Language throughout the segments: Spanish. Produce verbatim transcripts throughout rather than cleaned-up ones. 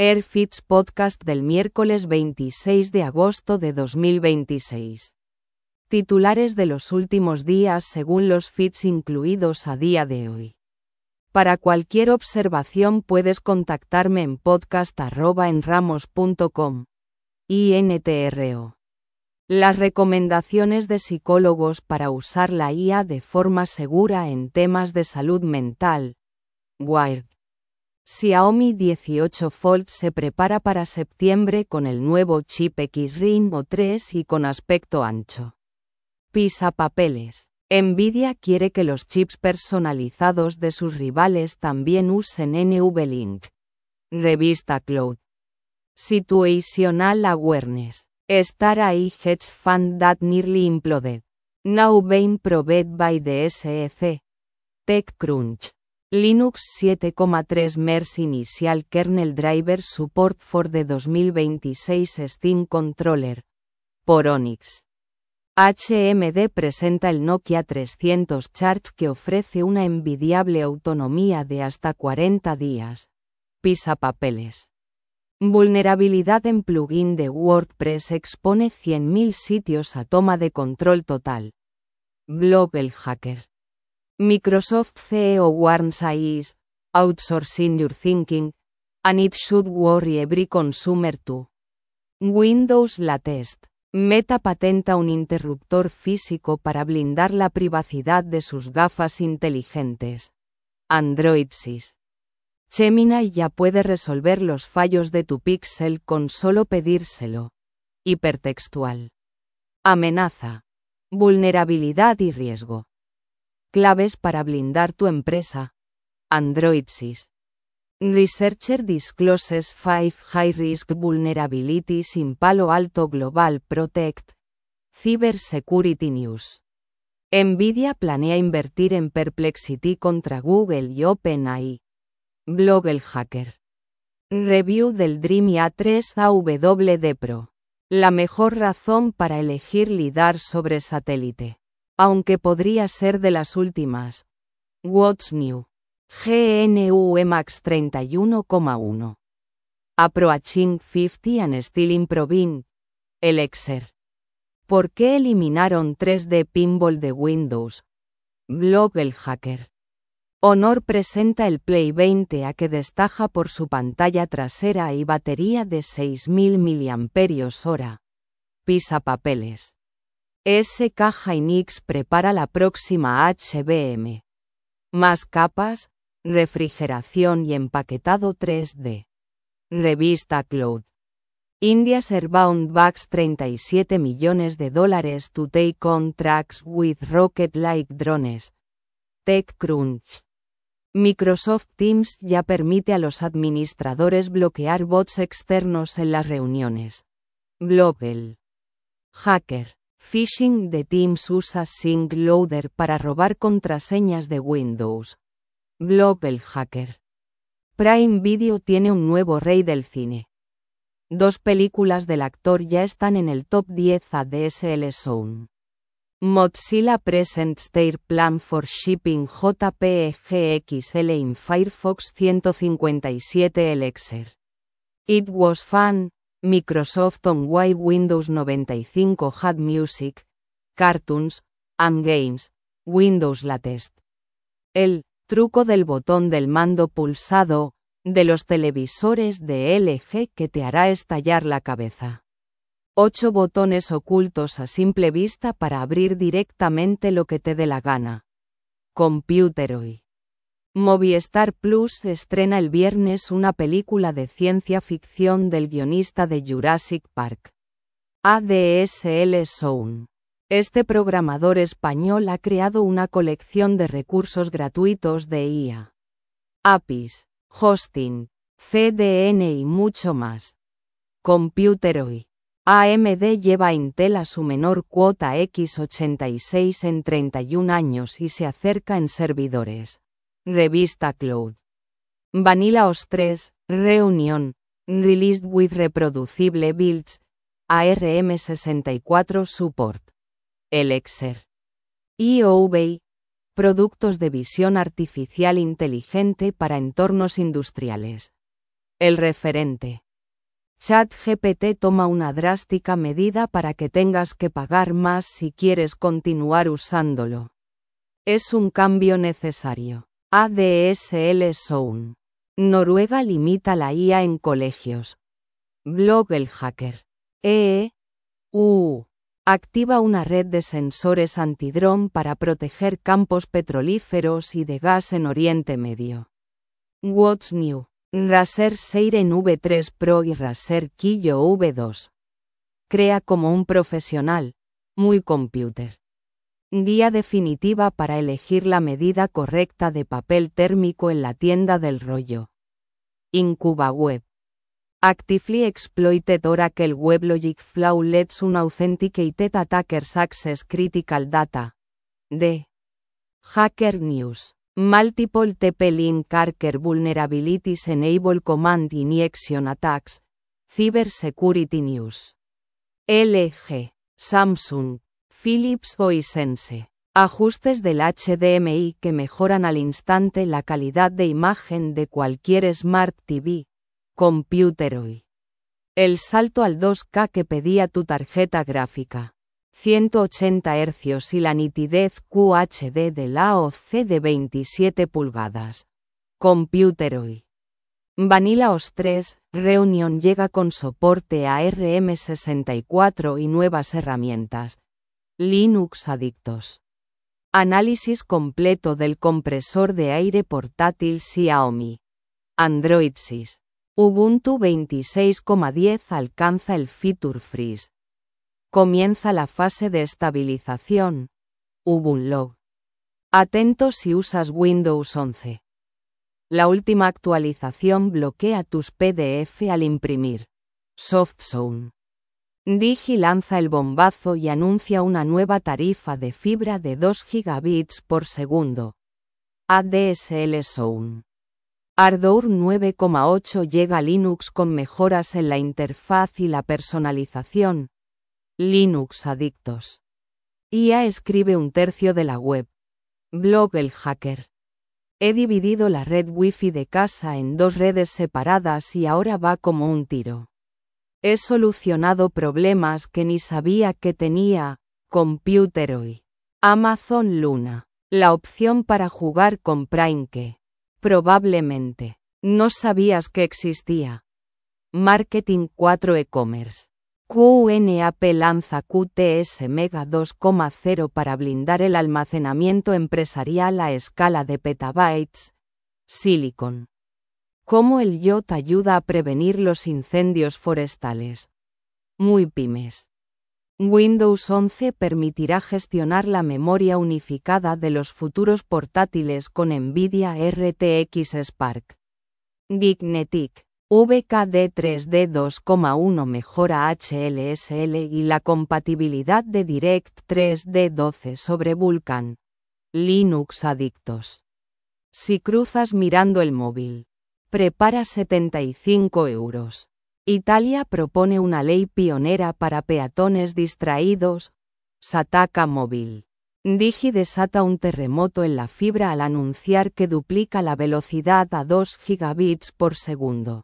AirFits Podcast del miércoles veintiséis de agosto de dos mil veintiséis. Titulares de los últimos días según los feeds incluidos a día de hoy. Para cualquier observación puedes contactarme en podcast arroba enramos punto com. intro. Las recomendaciones de psicólogos para usar la I A de forma segura en temas de salud mental. Wired. Xiaomi dieciocho Fold se prepara para septiembre con el nuevo chip X-Ring tres y con aspecto ancho. Pisapapeles. Nvidia quiere que los chips personalizados de sus rivales también usen NVLink. Revista Cloud. Situational Awareness. Star A I hedge fund that nearly imploded. Now being probed by the S E C. TechCrunch. Linux siete punto tres M E R S Initial Kernel Driver Support for the dos mil veintiséis Steam Controller. Por Onyx. H M D presenta el Nokia trescientos Charge que ofrece una envidiable autonomía de hasta cuarenta días. Pisapapeles. Vulnerabilidad en plugin de WordPress expone cien mil sitios a toma de control total. Blog El Hacker. Microsoft C E O warns A Is, outsourcing your thinking, and it should worry every consumer too. Windows Latest. Meta patenta un interruptor físico para blindar la privacidad de sus gafas inteligentes. Android Sys. Gemini ya puede resolver los fallos de tu Pixel con solo pedírselo. Hipertextual. Amenaza. Vulnerabilidad y riesgo. Claves para blindar tu empresa. Android Sys. Researcher discloses five high-risk vulnerabilities in Palo Alto Global Protect. Cybersecurity News. Nvidia planea invertir en Perplexity contra Google y OpenAI. Blog El Hacker. Review del Dream A tres A W D Pro. La mejor razón para elegir lidar sobre satélite. Aunque podría ser de las últimas. What's New? G N U Emax treinta y uno coma uno. Approaching cincuenta and still improving. Elixir. ¿Por qué eliminaron tres D Pinball de Windows? Blog El Hacker. Honor presenta el Play veinte A que destaca por su pantalla trasera y batería de seis mil miliamperios hora. Pisapapeles. S K Hynix prepara la próxima H B M. Más capas, refrigeración y empaquetado tres D. Revista Cloud. India's Airbound backs treinta y siete millones de dólares to take on tracks with rocket-like drones. TechCrunch. Microsoft Teams ya permite a los administradores bloquear bots externos en las reuniones. Blog El Hacker. Phishing de Teams usa Sync Loader para robar contraseñas de Windows. Blog El Hacker. Prime Video tiene un nuevo rey del cine. Dos películas del actor ya están en el top diez A D S L Zone. Mozilla presents their plan for shipping J P E G X L in Firefox ciento cincuenta y siete Elixir. It was fun. Microsoft on why Windows noventa y cinco had music, cartoons, and games. Windows Latest. El truco del botón del mando pulsado de los televisores de L G que te hará estallar la cabeza. Ocho botones ocultos a simple vista para abrir directamente lo que te dé la gana. Computeroid. Movistar Plus estrena el viernes una película de ciencia ficción del guionista de Jurassic Park. A D S L Zone. Este programador español ha creado una colección de recursos gratuitos de I A. A P Is, hosting, C D N y mucho más. Computeroid. A M D lleva a Intel a su menor cuota X ochenta y seis en treinta y un años y se acerca en servidores. Revista Cloud. Vanilla O S tres, Reunion, released with reproducible builds, A R M sesenta y cuatro support. Elixir. I O V I, productos de visión artificial inteligente para entornos industriales. El referente. ChatGPT toma una drástica medida para que tengas que pagar más si quieres continuar usándolo. Es un cambio necesario. A D S L Sound. Noruega limita la I A en colegios. Blog El Hacker. E E U. Activa una red de sensores antidrón para proteger campos petrolíferos y de gas en Oriente Medio. What's New. Razer Seiren V tres Pro y Razer Kiyo V dos. Crea como un profesional. Muy computer. Guía definitiva para elegir la medida correcta de papel térmico en la tienda del rollo. IncubaWeb. Actively exploited Oracle WebLogic Flawless unauthenticated attackers access critical data. D. Hacker News. Multiple T P-Link Hacker vulnerabilities enable command injection attacks. Cybersecurity News. L G, Samsung, Philips o Hisense. Ajustes del H D M I que mejoran al instante la calidad de imagen de cualquier Smart T V. Computer hoy. El salto al dos K que pedía tu tarjeta gráfica. ciento ochenta hercios y la nitidez Q H D del A O C de veintisiete pulgadas. Computer hoy. Vanilla O S tres, Reunion llega con soporte a R M sesenta y cuatro y nuevas herramientas. Linux Adictos. Análisis completo del compresor de aire portátil Xiaomi. Android seis. Ubuntu veintiséis punto diez alcanza el Feature Freeze. Comienza la fase de estabilización. Ubunlog. Atento si usas Windows once. La última actualización bloquea tus P D F al imprimir. SoftZone. Digi lanza el bombazo y anuncia una nueva tarifa de fibra de dos gigabits por segundo. A D S L Sound. Ardour nueve punto ocho llega a Linux con mejoras en la interfaz y la personalización. Linux Adictos. I A escribe un tercio de la web. Blog El Hacker. He dividido la red Wi-Fi de casa en dos redes separadas y ahora va como un tiro. He solucionado problemas que ni sabía que tenía. Computer hoy. Amazon Luna. La opción para jugar con Prime que, probablemente, no sabías que existía. Marketing cuatro e-commerce. Q N A P lanza Q T S Mega dos punto cero para blindar el almacenamiento empresarial a escala de petabytes. Silicon. ¿Cómo el I O T ayuda a prevenir los incendios forestales? Muy pymes. Windows once permitirá gestionar la memoria unificada de los futuros portátiles con NVIDIA R T X Spark. Gignetic. V K D tres D dos punto uno mejora H L S L y la compatibilidad de Direct tres D doce sobre Vulkan. Linux Adictos. Si cruzas mirando el móvil, prepara setenta y cinco euros. Italia propone una ley pionera para peatones distraídos. Sataka Móvil. Digi desata un terremoto en la fibra al anunciar que duplica la velocidad a dos gigabits por segundo.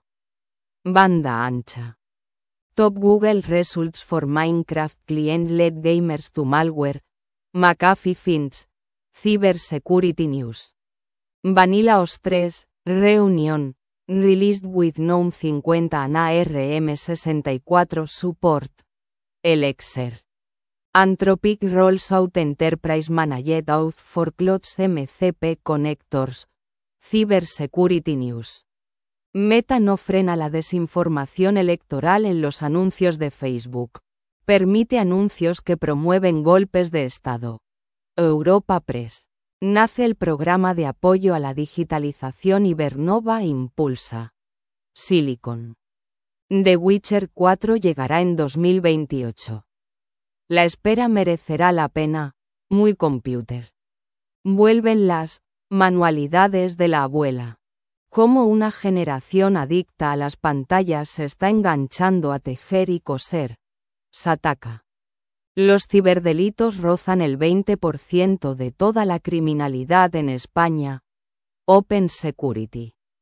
Banda ancha. Top Google Results for Minecraft Client Led Gamers to Malware. McAfee Finds. Cybersecurity News. Vanilla O S tres, Reunion. Released with Known cincuenta and A R M sesenta y cuatro Support. Elixir. Anthropic rolls out Enterprise Managed Auth for Clouds M C P Connectors. Cybersecurity News. Meta no frena la desinformación electoral en los anuncios de Facebook. Permite anuncios que promueven golpes de Estado. Europa Press. Nace el programa de apoyo a la digitalización Ibernova impulsa. Silicon. The Witcher cuatro llegará en dos mil veintiocho. La espera merecerá la pena. Muy computer. Vuelven las manualidades de la abuela. Cómo una generación adicta a las pantallas se está enganchando a tejer y coser. Sataka. Los ciberdelitos rozan el veinte por ciento de toda la criminalidad en España. Open Security.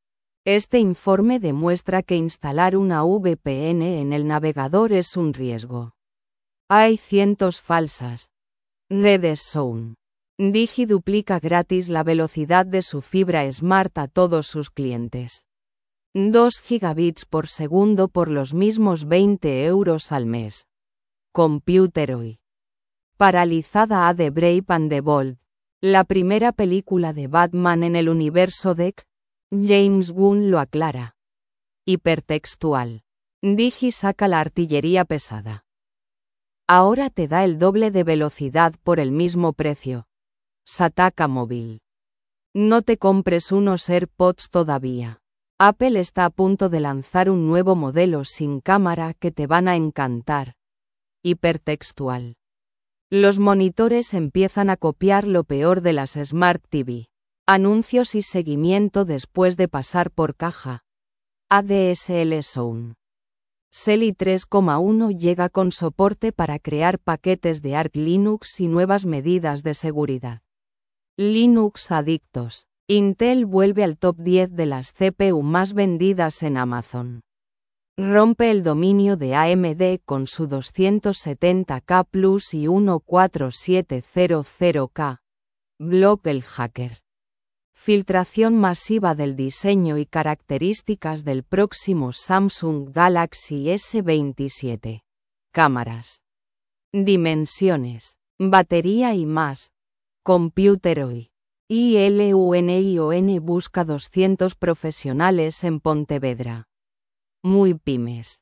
Este informe demuestra que instalar una V P N en el navegador es un riesgo. Hay cientos falsas. Redes Zone. Digi duplica gratis la velocidad de su fibra Smart a todos sus clientes. dos gigabits por segundo por los mismos veinte euros al mes. Computeroi. Paralizada a The Brave and the Bold. La primera película de Batman en el universo D C. James Gunn lo aclara. Hipertextual. Digi saca la artillería pesada. Ahora te da el doble de velocidad por el mismo precio. Sataka Móvil. No te compres unos AirPods todavía. Apple está a punto de lanzar un nuevo modelo sin cámara que te van a encantar. Hipertextual. Los monitores empiezan a copiar lo peor de las Smart T V. Anuncios y seguimiento después de pasar por caja. A D S L Zone. Selly tres coma uno llega con soporte para crear paquetes de Arch Linux y nuevas medidas de seguridad. Linux adictos. Intel vuelve al top diez de las C P U más vendidas en Amazon. Rompe el dominio de A M D con su doscientos setenta K Plus y catorce mil setecientos K. Blog el hacker. Filtración masiva del diseño y características del próximo Samsung Galaxy S veintisiete. Cámaras. Dimensiones. Batería y más. Computeroi. ILUNION busca doscientos profesionales en Pontevedra. Muy pymes.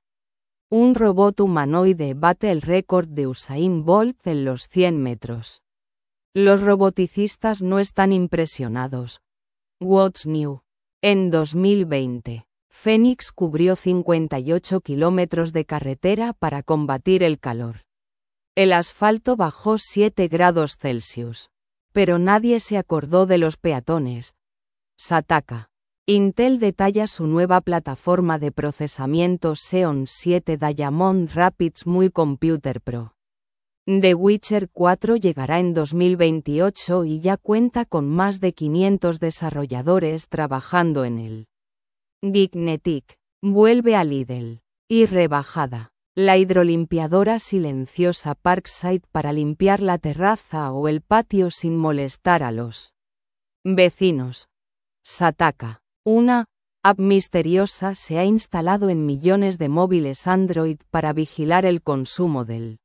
Un robot humanoide bate el récord de Usain Bolt en los cien metros. Los roboticistas no están impresionados. What's new? En dos mil veinte, Phoenix cubrió cincuenta y ocho kilómetros de carretera para combatir el calor. El asfalto bajó siete grados Celsius. Pero nadie se acordó de los peatones. Sataka. Intel detalla su nueva plataforma de procesamiento Xeon siete Diamond Rapids muy Computer Pro. The Witcher cuatro llegará en dos mil veintiocho y ya cuenta con más de quinientos desarrolladores trabajando en él. Geeknetic. Vuelve a Lidl. Y rebajada. La hidrolimpiadora silenciosa Parkside para limpiar la terraza o el patio sin molestar a los vecinos. Sataka. Una app misteriosa se ha instalado en millones de móviles Android para vigilar el consumo del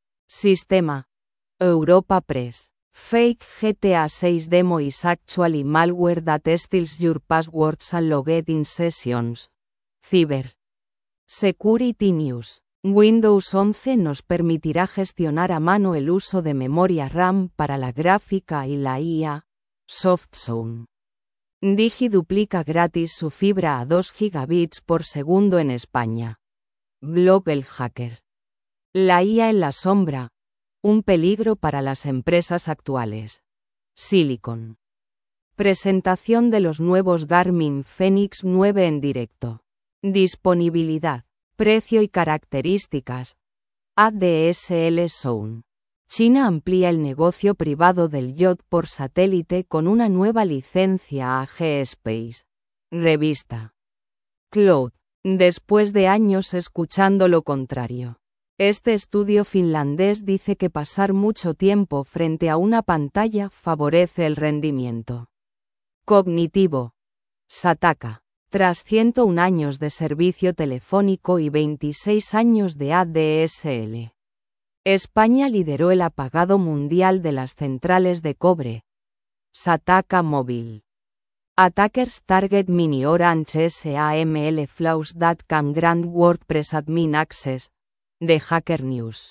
sistema. Europa Press. Fake G T A seis demo is actually malware that steals your passwords and logged in sessions. Cyber Security News. Windows once nos permitirá gestionar a mano el uso de memoria RAM para la gráfica y la I A. SoftZone. Digi duplica gratis su fibra a dos gigabits por segundo en España. Blog el hacker. La I A en la sombra. Un peligro para las empresas actuales. Silicon. Presentación de los nuevos Garmin Fenix nueve en directo. Disponibilidad, precio y características. A D S L Zone. China amplía el negocio privado del yacht por satélite con una nueva licencia a G-Space. Revista. Cloud. Después de años escuchando lo contrario. Este estudio finlandés dice que pasar mucho tiempo frente a una pantalla favorece el rendimiento cognitivo. Sataka. Tras ciento uno años de servicio telefónico y veintiséis años de A D S L. España lideró el apagado mundial de las centrales de cobre. Sataka Móvil. Attackers target mini Orange SAML flaws that can grant WordPress admin access. De Hacker News.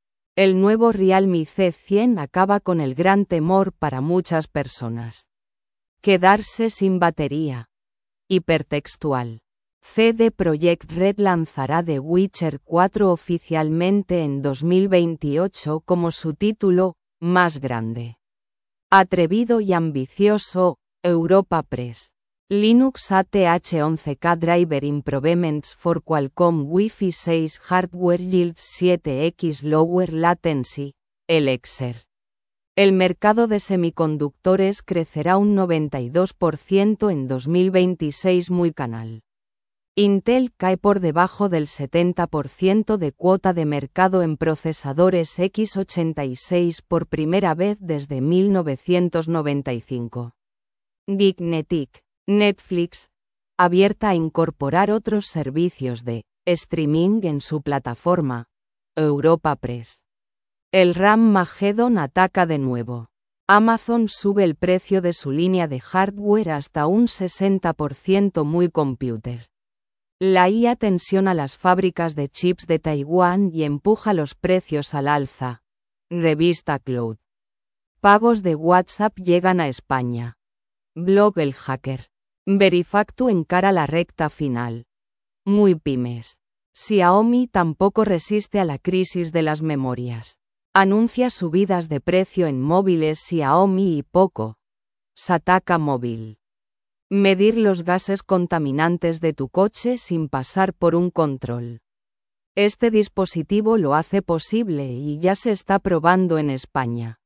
El nuevo Realme C cien acaba con el gran temor para muchas personas. Quedarse sin batería. Hipertextual. C D Projekt Red lanzará The Witcher cuatro oficialmente en dos mil veintiocho como su título más grande. Atrevido y ambicioso. Europa Press. Linux A T H once K Driver Improvements for Qualcomm Wi-Fi seis Hardware Yields siete x Lower Latency. Elixir. El mercado de semiconductores crecerá un noventa y dos por ciento en dos mil veintiséis. Muy canal. Intel cae por debajo del setenta por ciento de cuota de mercado en procesadores equis ochenta y seis por primera vez desde mil novecientos noventa y cinco. Geeknetic. Netflix, abierta a incorporar otros servicios de streaming en su plataforma, Europa Press. El Ram-Mageddon ataca de nuevo. Amazon sube el precio de su línea de hardware hasta un sesenta por ciento. Muy computer. La I A tensiona las fábricas de chips de Taiwán y empuja los precios al alza. Revista Cloud. Pagos de WhatsApp llegan a España. Blog El Hacker. Verifactu encara la recta final. Muy pymes. Xiaomi tampoco resiste a la crisis de las memorias. Anuncia subidas de precio en móviles Xiaomi y Poco. Sataka Móvil. Medir los gases contaminantes de tu coche sin pasar por un control. Este dispositivo lo hace posible y ya se está probando en España.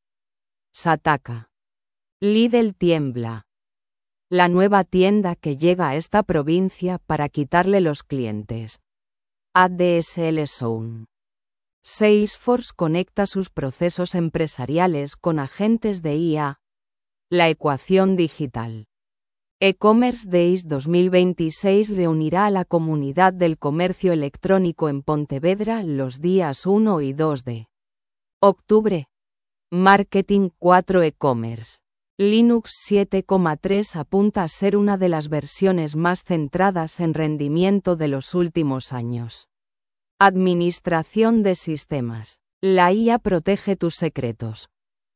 Sataka. Lidl tiembla. La nueva tienda que llega a esta provincia para quitarle los clientes. A D S L Zone. Salesforce conecta sus procesos empresariales con agentes de I A. La ecuación digital. E-Commerce Days dos mil veintiséis reunirá a la comunidad del comercio electrónico en Pontevedra los días uno y dos de octubre. Marketing cuatro E-Commerce. Linux siete coma tres apunta a ser una de las versiones más centradas en rendimiento de los últimos años. Administración de sistemas. La I A protege tus secretos.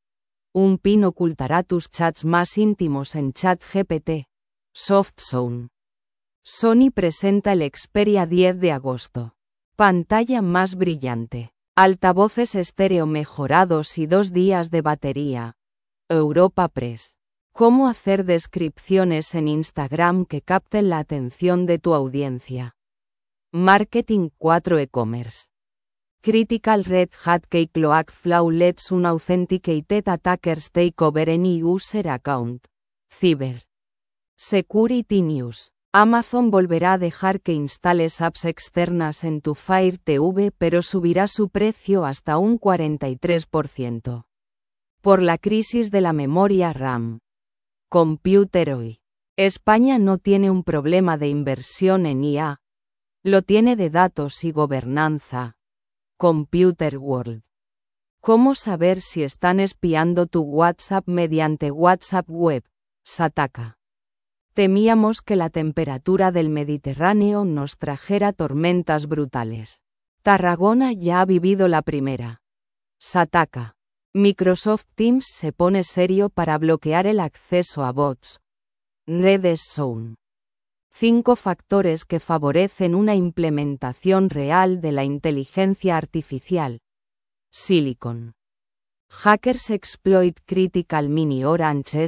Un pin ocultará tus chats más íntimos en ChatGPT. SoftZone. Sony presenta el Xperia diez de agosto. Pantalla más brillante. Altavoces estéreo mejorados y dos días de batería. Europa Press. Cómo hacer descripciones en Instagram que capten la atención de tu audiencia. Marketing cuatro E-Commerce. Critical Red Hat Key Cloak Flaw lets unauthenticated attackers take over any user account. Cyber. Security News. Amazon volverá a dejar que instales apps externas en tu Fire T V, pero subirá su precio hasta un cuarenta y tres por ciento. Por la crisis de la memoria RAM. Computer hoy. España no tiene un problema de inversión en I A. Lo tiene de datos y gobernanza. Computer World. ¿Cómo saber si están espiando tu WhatsApp mediante WhatsApp Web? Sataka. Temíamos que la temperatura del Mediterráneo nos trajera tormentas brutales. Tarragona ya ha vivido la primera. Sataka. Microsoft Teams se pone serio para bloquear el acceso a bots. Redes Zone. Cinco factores que favorecen una implementación real de la inteligencia artificial. Silicon. Hackers exploit critical mini Orange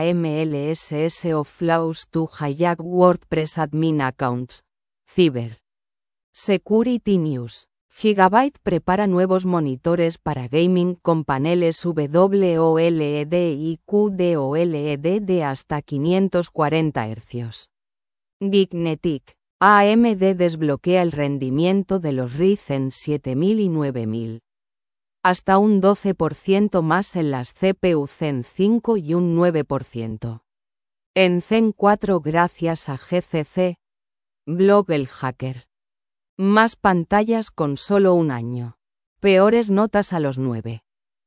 SAMLSS of flaws to hijack WordPress admin accounts. Cyber. Security News. Gigabyte prepara nuevos monitores para gaming con paneles W O L E D y Q D O L E D de hasta quinientos cuarenta hercios. Geeknetic. A M D desbloquea el rendimiento de los Ryzen siete mil y nueve mil. Hasta un doce por ciento más en las C P U Zen cinco y un nueve por ciento. En Zen cuatro gracias a G C C. Blog El Hacker. Más pantallas con solo un año. Peores notas a los nueve.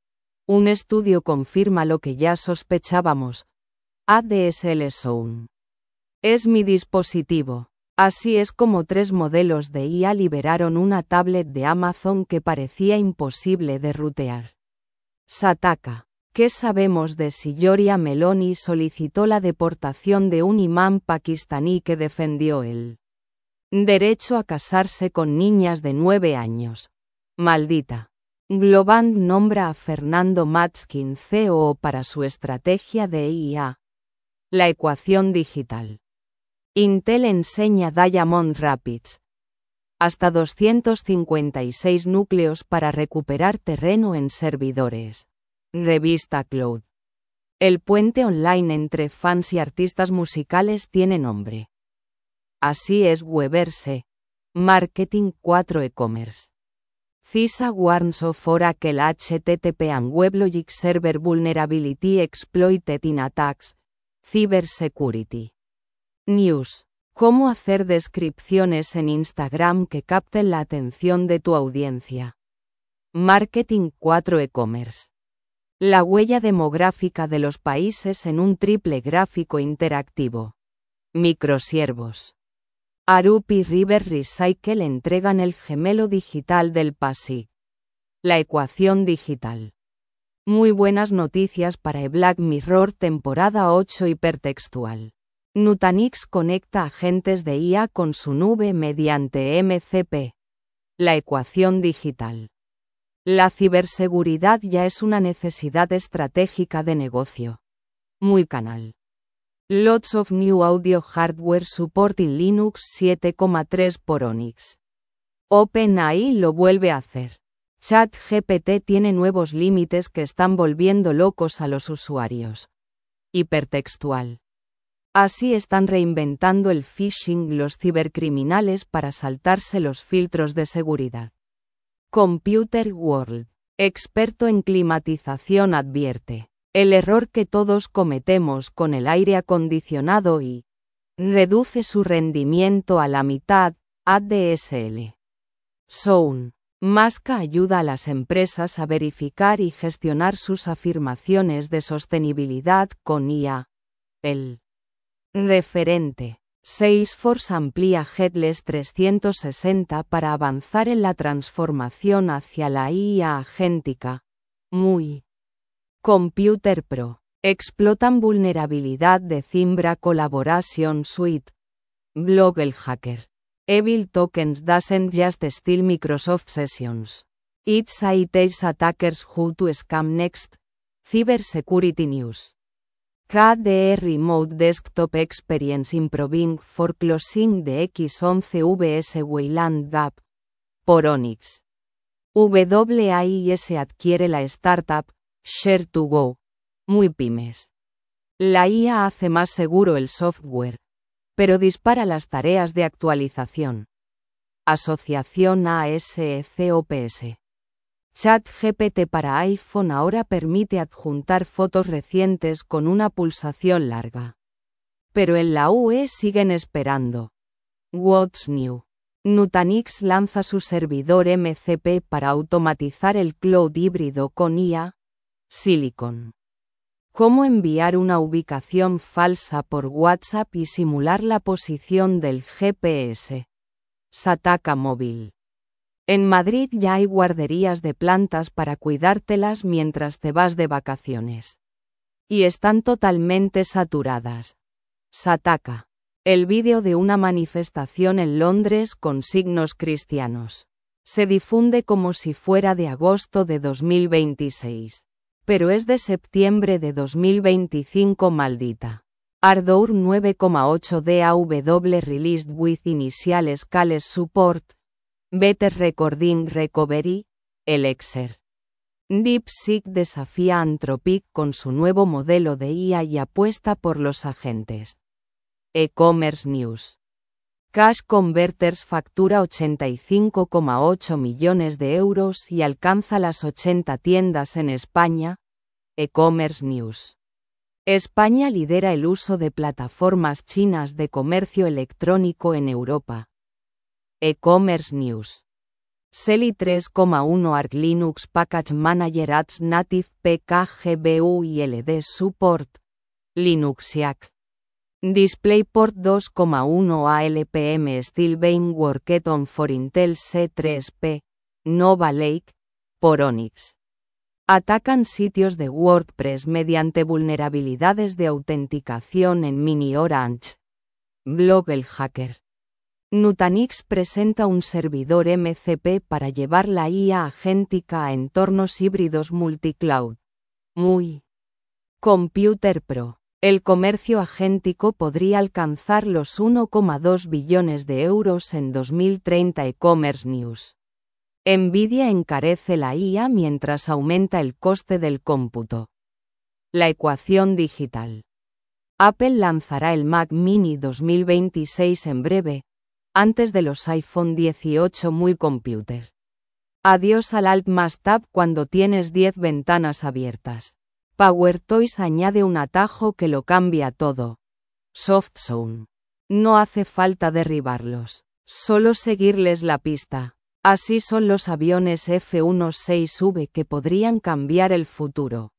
Un estudio confirma lo que ya sospechábamos. A D S L Zone. Es mi dispositivo. Así es como tres modelos de I A liberaron una tablet de Amazon que parecía imposible de rutear. Sataka. ¿Qué sabemos de si Giorgia Meloni solicitó la deportación de un imán pakistaní que defendió el derecho a casarse con niñas de nueve años? Maldita. Globant nombra a Fernando Matskin C O O para su estrategia de I A. La ecuación digital. Intel enseña Diamond Rapids. Hasta doscientos cincuenta y seis núcleos para recuperar terreno en servidores. Revista Cloud. El puente online entre fans y artistas musicales tiene nombre. Así es Weverse. Marketing cuatro e-commerce. CISA warns of Oracle H T T P and WebLogic server vulnerability exploited in attacks. Cybersecurity. News. ¿Cómo hacer descripciones en Instagram que capten la atención de tu audiencia? Marketing cuatro e-commerce. La huella demográfica de los países en un triple gráfico interactivo. Microsiervos. Arup y River Recycle entregan el gemelo digital del P A S I C. La ecuación digital. Muy buenas noticias para E Black Mirror temporada ocho hipertextual. Nutanix conecta agentes de I A con su nube mediante M C P. La ecuación digital. La ciberseguridad ya es una necesidad estratégica de negocio. Muy canal. Lots of new audio hardware support in Linux siete coma tres por Onyx. OpenAI lo vuelve a hacer. ChatGPT tiene nuevos límites que están volviendo locos a los usuarios. Hipertextual. Así están reinventando el phishing los cibercriminales para saltarse los filtros de seguridad. Computer World. Experto en climatización advierte. El error que todos cometemos con el aire acondicionado y reduce su rendimiento a la mitad, A D S L. Sound. Musk ayuda a las empresas a verificar y gestionar sus afirmaciones de sostenibilidad con I A. El referente. Salesforce amplía Headless trescientos sesenta para avanzar en la transformación hacia la I A agéntica. Muy. Computer Pro. Explotan vulnerabilidad de Zimbra Collaboration Suite. Blog el hacker. Evil tokens doesn't just steal Microsoft Sessions. It's it takes attackers who to scam next. Cybersecurity News. K D E Remote Desktop Experience Improving for Closing the X once V S Wayland Gap. Por Onyx. W A I S adquiere la startup Share to Go. Muy pymes. La I A hace más seguro el software, pero dispara las tareas de actualización. Asociación A S C O P S. ChatGPT para iPhone ahora permite adjuntar fotos recientes con una pulsación larga. Pero en la U E siguen esperando. What's new? Nutanix lanza su servidor M C P para automatizar el cloud híbrido con I A. Silicon. ¿Cómo enviar una ubicación falsa por WhatsApp y simular la posición del G P S? Sataka Móvil. En Madrid ya hay guarderías de plantas para cuidártelas mientras te vas de vacaciones. Y están totalmente saturadas. Sataka. El vídeo de una manifestación en Londres con signos cristianos. Se difunde como si fuera de agosto de dos mil veintiséis. Pero es de septiembre de dos mil veinticinco maldita. Ardour nueve coma ocho D A W released with initial scale support. Better Recording Recovery, Elixir. DeepSeek desafía a Anthropic con su nuevo modelo de I A y apuesta por los agentes. E-Commerce News. Cash Converters factura ochenta y cinco coma ocho millones de euros y alcanza las ochenta tiendas en España. E-Commerce News. España lidera el uso de plataformas chinas de comercio electrónico en Europa. E-Commerce News. Seli tres coma uno Arc Linux Package Manager adds Native P K G B U I L D Support. Linuxiac. DisplayPort dos coma uno A L P M Still being worked on for Intel C tres P. Nova Lake. Por Onyx. Atacan sitios de WordPress mediante vulnerabilidades de autenticación en Mini Orange. Blog el hacker. Nutanix presenta un servidor M C P para llevar la I A agéntica a entornos híbridos multicloud. Muy. Computer Pro. El comercio agéntico podría alcanzar los uno coma dos billones de euros en dos mil treinta. E-Commerce News. Nvidia encarece la I A mientras aumenta el coste del cómputo. La ecuación digital. Apple lanzará el Mac Mini dos mil veintiséis en breve, antes de los iPhone dieciocho muy computer. Adiós al Alt más Tab cuando tienes diez ventanas abiertas. PowerToys añade un atajo que lo cambia todo. SoftZone. No hace falta derribarlos, solo seguirles la pista. Así son los aviones F dieciséis V que podrían cambiar el futuro.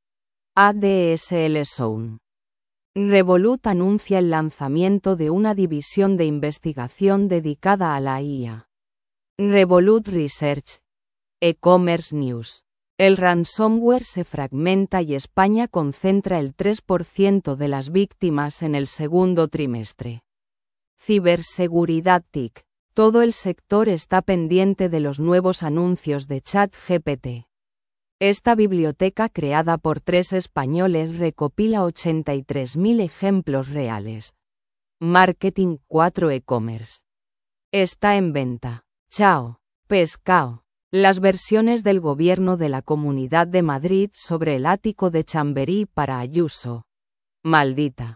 A D S L Zone. Revolut anuncia el lanzamiento de una división de investigación dedicada a la I A. Revolut Research. E-commerce News. El ransomware se fragmenta y España concentra el tres por ciento de las víctimas en el segundo trimestre. Ciberseguridad T I C. Todo el sector está pendiente de los nuevos anuncios de ChatGPT. Esta biblioteca creada por tres españoles recopila ochenta y tres mil ejemplos reales. Marketing cuatro E-commerce. Está en venta. Chao, pescao. Las versiones del gobierno de la Comunidad de Madrid sobre el ático de Chamberí para Ayuso. Maldita.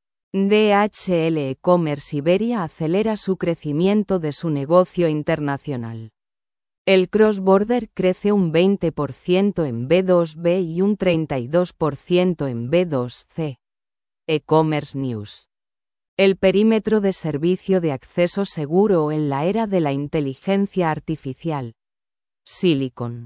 D H L E-commerce Iberia acelera su crecimiento de su negocio internacional. El cross-border crece un veinte por ciento en B dos B y un treinta y dos por ciento en B dos C. E-commerce News. El perímetro de servicio de acceso seguro en la era de la inteligencia artificial. Silicon.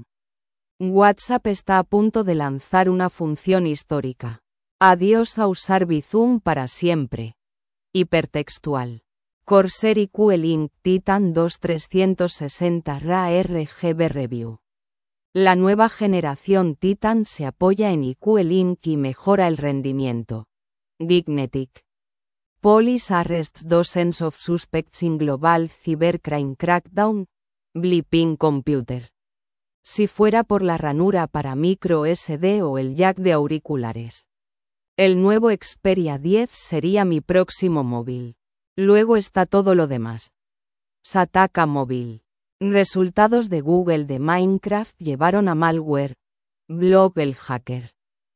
WhatsApp está a punto de lanzar una función histórica. Adiós a usar Bizum para siempre. Hipertextual. Corsair I Q Link Titan dos trescientos sesenta R A R G B Review. La nueva generación Titan se apoya en I Q Link y mejora el rendimiento. Dignetic. Police arrests dozens of suspects in global cybercrime crackdown. Blipping Computer. Si fuera por la ranura para micro S D o el jack de auriculares. El nuevo Xperia diez sería mi próximo móvil. Luego está todo lo demás. Sataka Móvil. Resultados de Google de Minecraft llevaron a malware. Blog el hacker.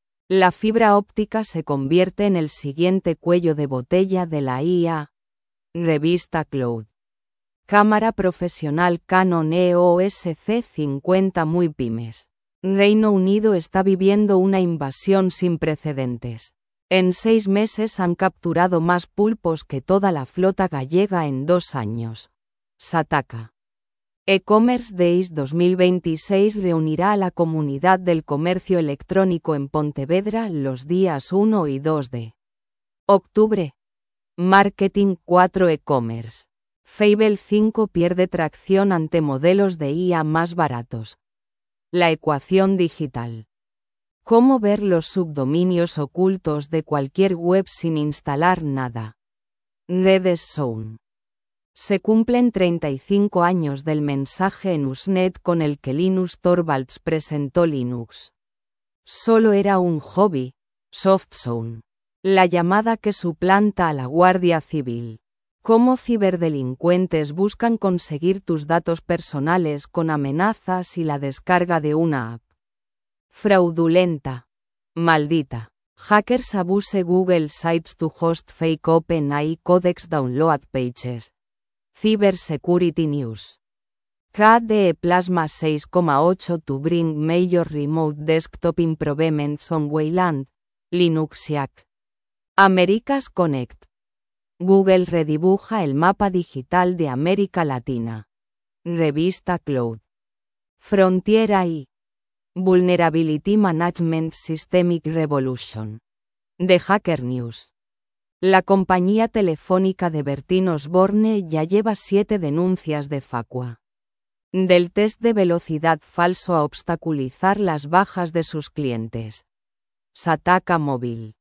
La fibra óptica se convierte en el siguiente cuello de botella de la I A. Revista Cloud. Cámara profesional Canon E O S C cincuenta muy pymes. Reino Unido está viviendo una invasión sin precedentes. En seis meses han capturado más pulpos que toda la flota gallega en dos años. Sataka. E-Commerce Days dos mil veintiséis reunirá a la comunidad del comercio electrónico en Pontevedra los días uno y dos de octubre. Marketing cuatro E-Commerce. Fable cinco pierde tracción ante modelos de I A más baratos. La ecuación digital. ¿Cómo ver los subdominios ocultos de cualquier web sin instalar nada? Redes Zone. Se cumplen treinta y cinco años del mensaje en Usenet con el que Linus Torvalds presentó Linux. Solo era un hobby. SoftZone. La llamada que suplanta a la Guardia Civil. Cómo ciberdelincuentes buscan conseguir tus datos personales con amenazas y la descarga de una app fraudulenta. Maldita. Hackers abuse Google Sites to host fake OpenAI Codex download pages. Cybersecurity News. K D E Plasma seis coma ocho to bring major remote desktop improvements on Wayland, Linuxiac. Americas Connect. Google redibuja el mapa digital de América Latina. Revista Cloud. Frontier A I. Vulnerability Management Systemic Revolution. The Hacker News. La compañía telefónica de Bertín Osborne ya lleva siete denuncias de facua. Del test de velocidad falso a obstaculizar las bajas de sus clientes. Sataka Móvil.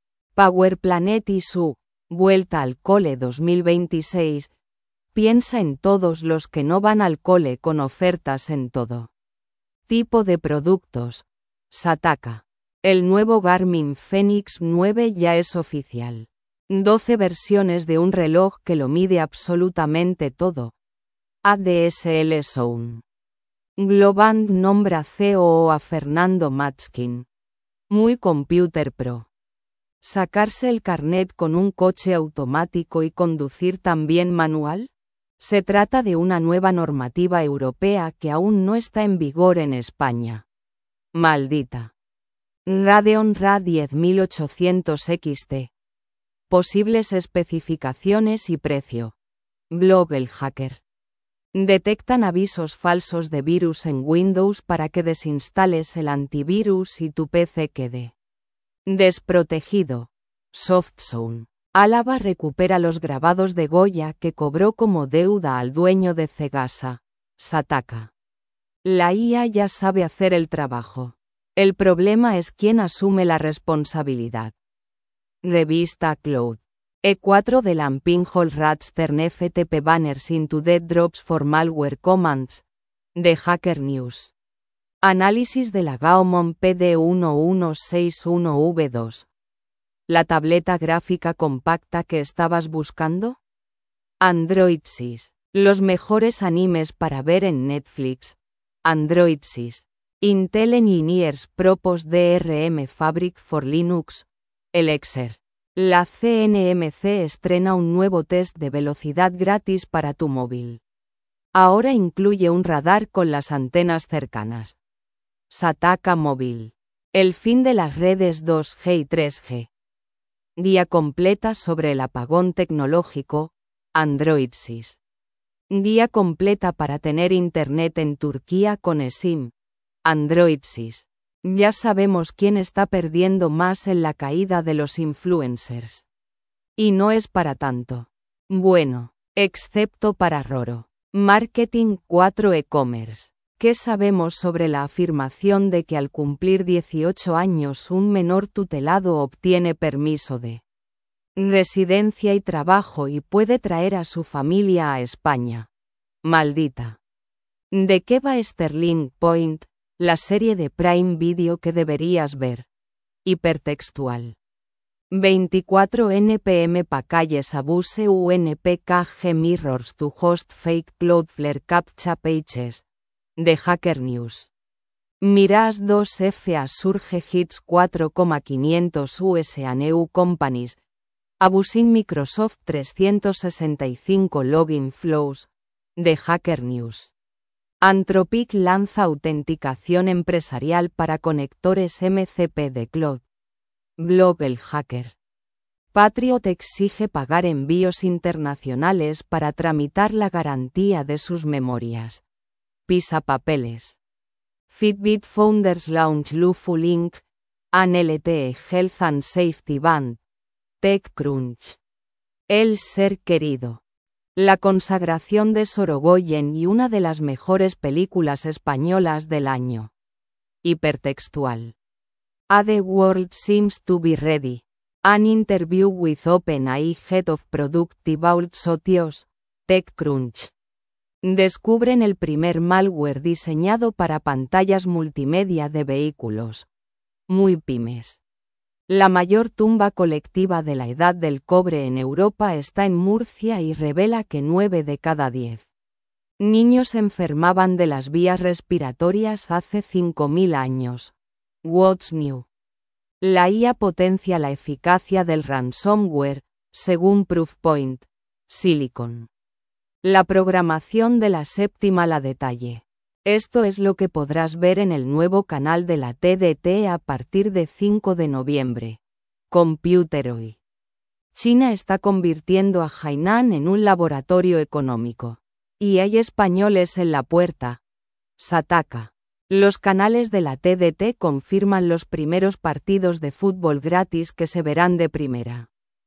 Power Planet y su Vuelta al Cole dos mil veintiséis, piensa en todos los que no van al cole con ofertas en todo tipo de productos. Sataka. El nuevo Garmin Fenix nueve ya es oficial. doce versiones de un reloj que lo mide absolutamente todo. A D S L Zone. Globant nombra C O O a Fernando Matzkin. Muy Computer Pro. ¿Sacarse el carnet con un coche automático y conducir también manual? Se trata de una nueva normativa europea que aún no está en vigor en España. Maldita. Radeon R A diez mil ochocientos X T. Posibles especificaciones y precio. Blog El Hacker. Detectan avisos falsos de virus en Windows para que desinstales el antivirus y tu P C quede desprotegido. SoftZone. Álava recupera los grabados de Goya que cobró como deuda al dueño de Cegasa, Sataka. La I A ya sabe hacer el trabajo. El problema es quién asume la responsabilidad. Revista Cloud. E cuatro de Lampinhole Rats Turn F T P Banners into Dead Drops for Malware Commands. De Hacker News. Análisis de la Gaomon P D uno uno seis uno V dos. ¿La tableta gráfica compacta que estabas buscando? Android Sys. Los mejores animes para ver en Netflix. Android Sys. Intel Engineers Propose D R M Fabric for Linux. Elixir. La C N M C estrena un nuevo test de velocidad gratis para tu móvil. Ahora incluye un radar con las antenas cercanas. Sataka Móvil. El fin de las redes dos G y tres G. Guía completa sobre el apagón tecnológico. Android Sys. Guía completa para tener internet en Turquía con eSIM. Android Sys. Ya sabemos quién está perdiendo más en la caída de los influencers. Y no es para tanto. Bueno, excepto para Roro. Marketing cuatro E-commerce. ¿Qué sabemos sobre la afirmación de que al cumplir dieciocho años un menor tutelado obtiene permiso de residencia y trabajo y puede traer a su familia a España? Maldita. ¿De qué va Sterling Point? La serie de Prime Video que deberías ver. Hipertextual. veinticuatro N P M Packages Abuse U N P K G Mirrors to Host Fake Cloudflare Captcha Pages. De Hacker News. Mirage dos F Azure Hits cuatro coma quinientos U S A New Companies. Abusing Microsoft trescientos sesenta y cinco Login Flows. De Hacker News. Anthropic lanza autenticación empresarial para conectores M C P de Cloud. Blog El Hacker. Patriot exige pagar envíos internacionales para tramitar la garantía de sus memorias. Pisapapeles. Fitbit Founders Launch Lufu Link. An L T E Health and Safety Band. TechCrunch. El ser querido. La consagración de Sorogoyen y una de las mejores películas españolas del año. Hipertextual. A The World Seems to Be Ready. An Interview with OpenAI Head of Product Thibault Sotios. TechCrunch. Descubren el primer malware diseñado para pantallas multimedia de vehículos. Muy pymes. La mayor tumba colectiva de la edad del cobre en Europa está en Murcia y revela que nueve de cada diez niños enfermaban de las vías respiratorias hace cinco mil años. What's new? La I A potencia la eficacia del ransomware, según Proofpoint. Silicon. La programación de la séptima la detalle. Esto es lo que podrás ver en el nuevo canal de la T D T a partir de cinco de noviembre. Computeroid. China está convirtiendo a Hainan en un laboratorio económico. Y hay españoles en la puerta. Sataka. Los canales de la T D T confirman los primeros partidos de fútbol gratis que se verán de primera.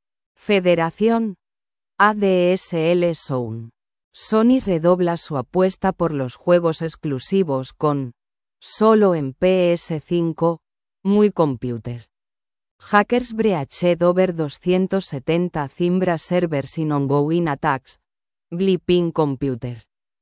Federación. A D S L Zone. Sony redobla su apuesta por los juegos exclusivos con solo en P S cinco, Muy Computer. Hackers breached over doscientos setenta Zimbra servers in ongoing attacks. Blipping Computer.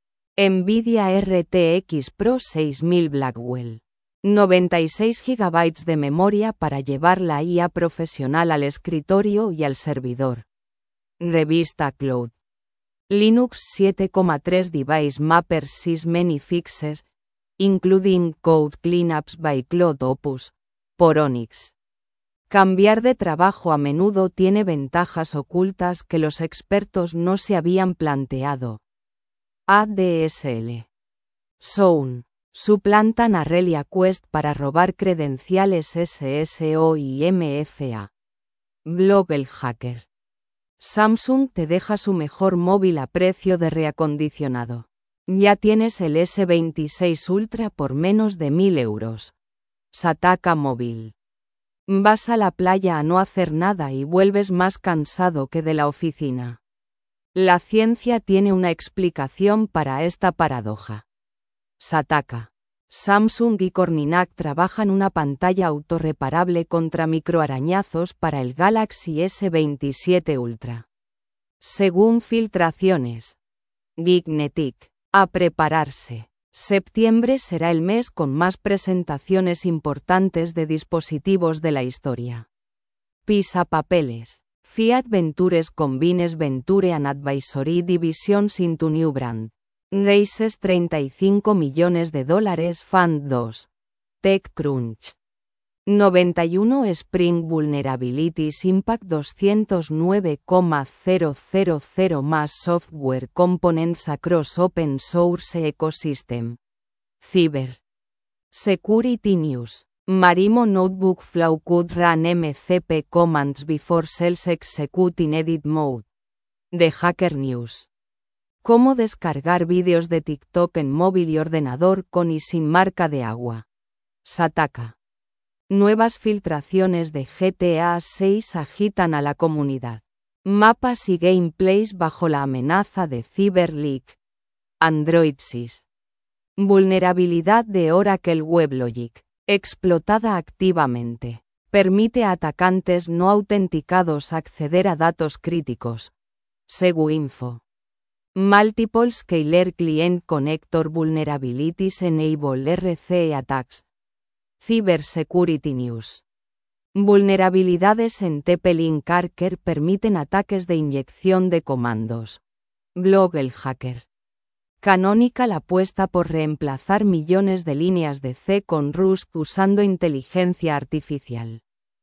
Nvidia R T X Pro seis mil Blackwell. noventa y seis gigabytes de memoria para llevar la I A profesional al escritorio y al servidor. Revista Cloud. Linux siete coma tres Device Mappers Sys Many Fixes. including code cleanups by Cloud Opus, por Onyx. Cambiar de trabajo a menudo tiene ventajas ocultas que los expertos no se habían planteado. A D S L. Soun. Suplantan a ReliaQuest para robar credenciales S S O y M F A. Blog El Hacker. Samsung te deja su mejor móvil a precio de reacondicionado. Ya tienes el ese veintiséis Ultra por menos de mil euros. Sataka Móvil. Vas a la playa a no hacer nada y vuelves más cansado que de la oficina. La ciencia tiene una explicación para esta paradoja. Sataka. Samsung y Corninac trabajan una pantalla autorreparable contra microarañazos para el Galaxy ese veintisiete Ultra. Según filtraciones. Geeknetic. A prepararse. Septiembre será el mes con más presentaciones importantes de dispositivos de la historia. Pisapapeles. Fiat Ventures combines Venture and Advisory divisions into new brand. Raises treinta y cinco millones de dólares Fund dos. TechCrunch. noventa y uno Spring Vulnerabilities Impact doscientos nueve mil más Software Components Across Open Source Ecosystem. Cyber. Security News. Marimo Notebook Flow could run M C P commands before cells execute in edit mode. The Hacker News. Cómo descargar vídeos de TikTok en móvil y ordenador con y sin marca de agua. Sataka. Nuevas filtraciones de G T A seis agitan a la comunidad. Mapas y gameplays bajo la amenaza de CyberLeak. Android Sys. Vulnerabilidad de Oracle WebLogic. Explotada activamente. Permite a atacantes no autenticados acceder a datos críticos. SeguInfo. Multiple Scaler Client Connector Vulnerabilities Enable R C E Attacks. Cybersecurity News. Vulnerabilidades en T P-Link Archer permiten ataques de inyección de comandos. Blog El Hacker. Canonical apuesta por reemplazar millones de líneas de C con Rust usando inteligencia artificial.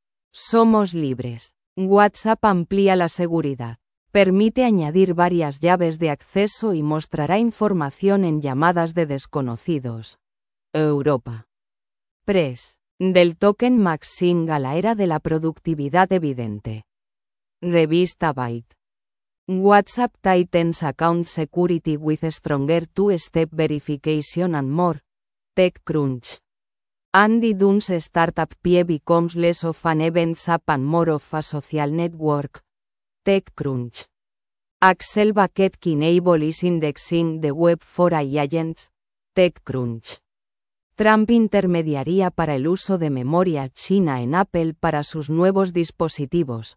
Somos libres. WhatsApp amplía la seguridad. Permite añadir varias llaves de acceso y mostrará información en llamadas de desconocidos. Europa. Press. Del token Maxing a la era de la productividad evidente. Revista Byte. WhatsApp tightens account security with stronger two-step verification and more. TechCrunch. Andy Dunn's startup P E becomes less of an events app and more of a social network. TechCrunch. Axel Bucket Enable is indexing the web for A I agents. TechCrunch. Trump intermediaría para el uso de memoria china en Apple para sus nuevos dispositivos.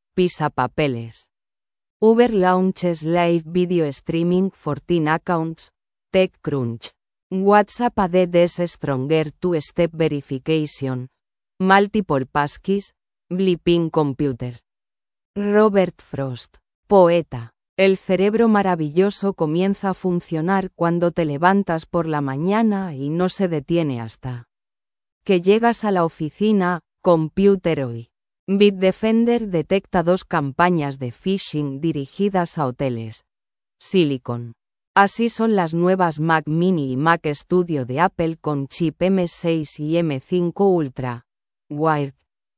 Pisapapeles. Uber launches live video streaming for teen accounts. TechCrunch. WhatsApp adds stronger two-step verification. Multiple passkeys. Blipping computer. Robert Frost. Poeta. El cerebro maravilloso comienza a funcionar cuando te levantas por la mañana y no se detiene hasta que llegas a la oficina. Computer hoy. Bitdefender detecta dos campañas de phishing dirigidas a hoteles. Silicon. Así son las nuevas Mac Mini y Mac Studio de Apple con chip M seis y M cinco Ultra. Wired.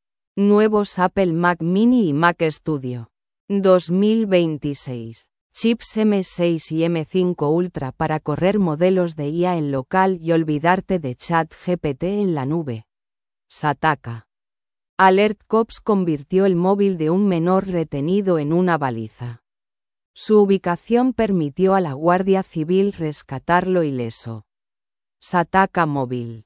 Nuevos Apple Mac Mini y Mac Studio. dos mil veintiséis. Chips M seis y M cinco Ultra para correr modelos de I A en local y olvidarte de ChatGPT en la nube. Sataka. Alert Cops convirtió el móvil de un menor retenido en una baliza. Su ubicación permitió a la Guardia Civil rescatarlo ileso. Sataka Móvil.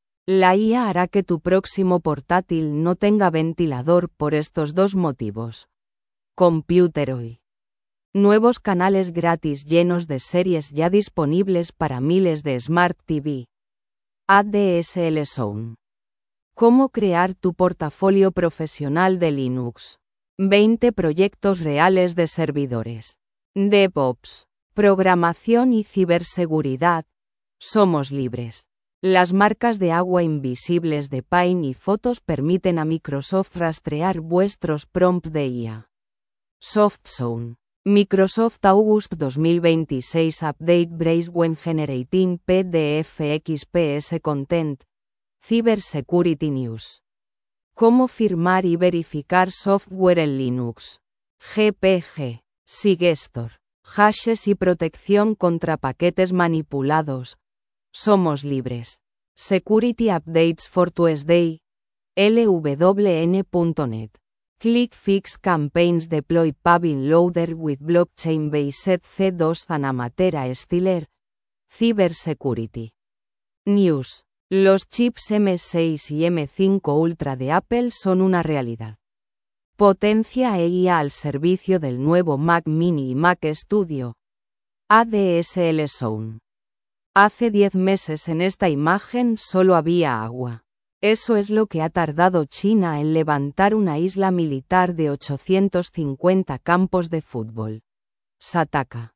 La I A hará que tu próximo portátil no tenga ventilador por estos dos motivos. Computer hoy. Nuevos canales gratis llenos de series ya disponibles para miles de Smart T V. A D S L Zone. ¿Cómo crear tu portafolio profesional de Linux? veinte proyectos reales de servidores. DevOps. Programación y ciberseguridad. Somos libres. Las marcas de agua invisibles de Paint y fotos permiten a Microsoft rastrear vuestros prompts de I A. SoftZone. Microsoft August dos mil veintiséis Update Brace when generating P D F X P S content. Cybersecurity News. ¿Cómo firmar y verificar software en Linux? G P G. Siggestor. Hashes y protección contra paquetes manipulados. Somos libres. Security Updates for Tuesday. L W N punto net. Click Fix Campaigns Deploy Paving Loader with Blockchain-Based C dos and Amatera Stealer. Cybersecurity. News. Los chips M seis y M cinco Ultra de Apple son una realidad. Potencia e I A al servicio del nuevo Mac Mini y Mac Studio. A D S L Zone. Hace diez meses en esta imagen solo había agua. Eso es lo que ha tardado China en levantar una isla militar de ochocientos cincuenta campos de fútbol. Sataka.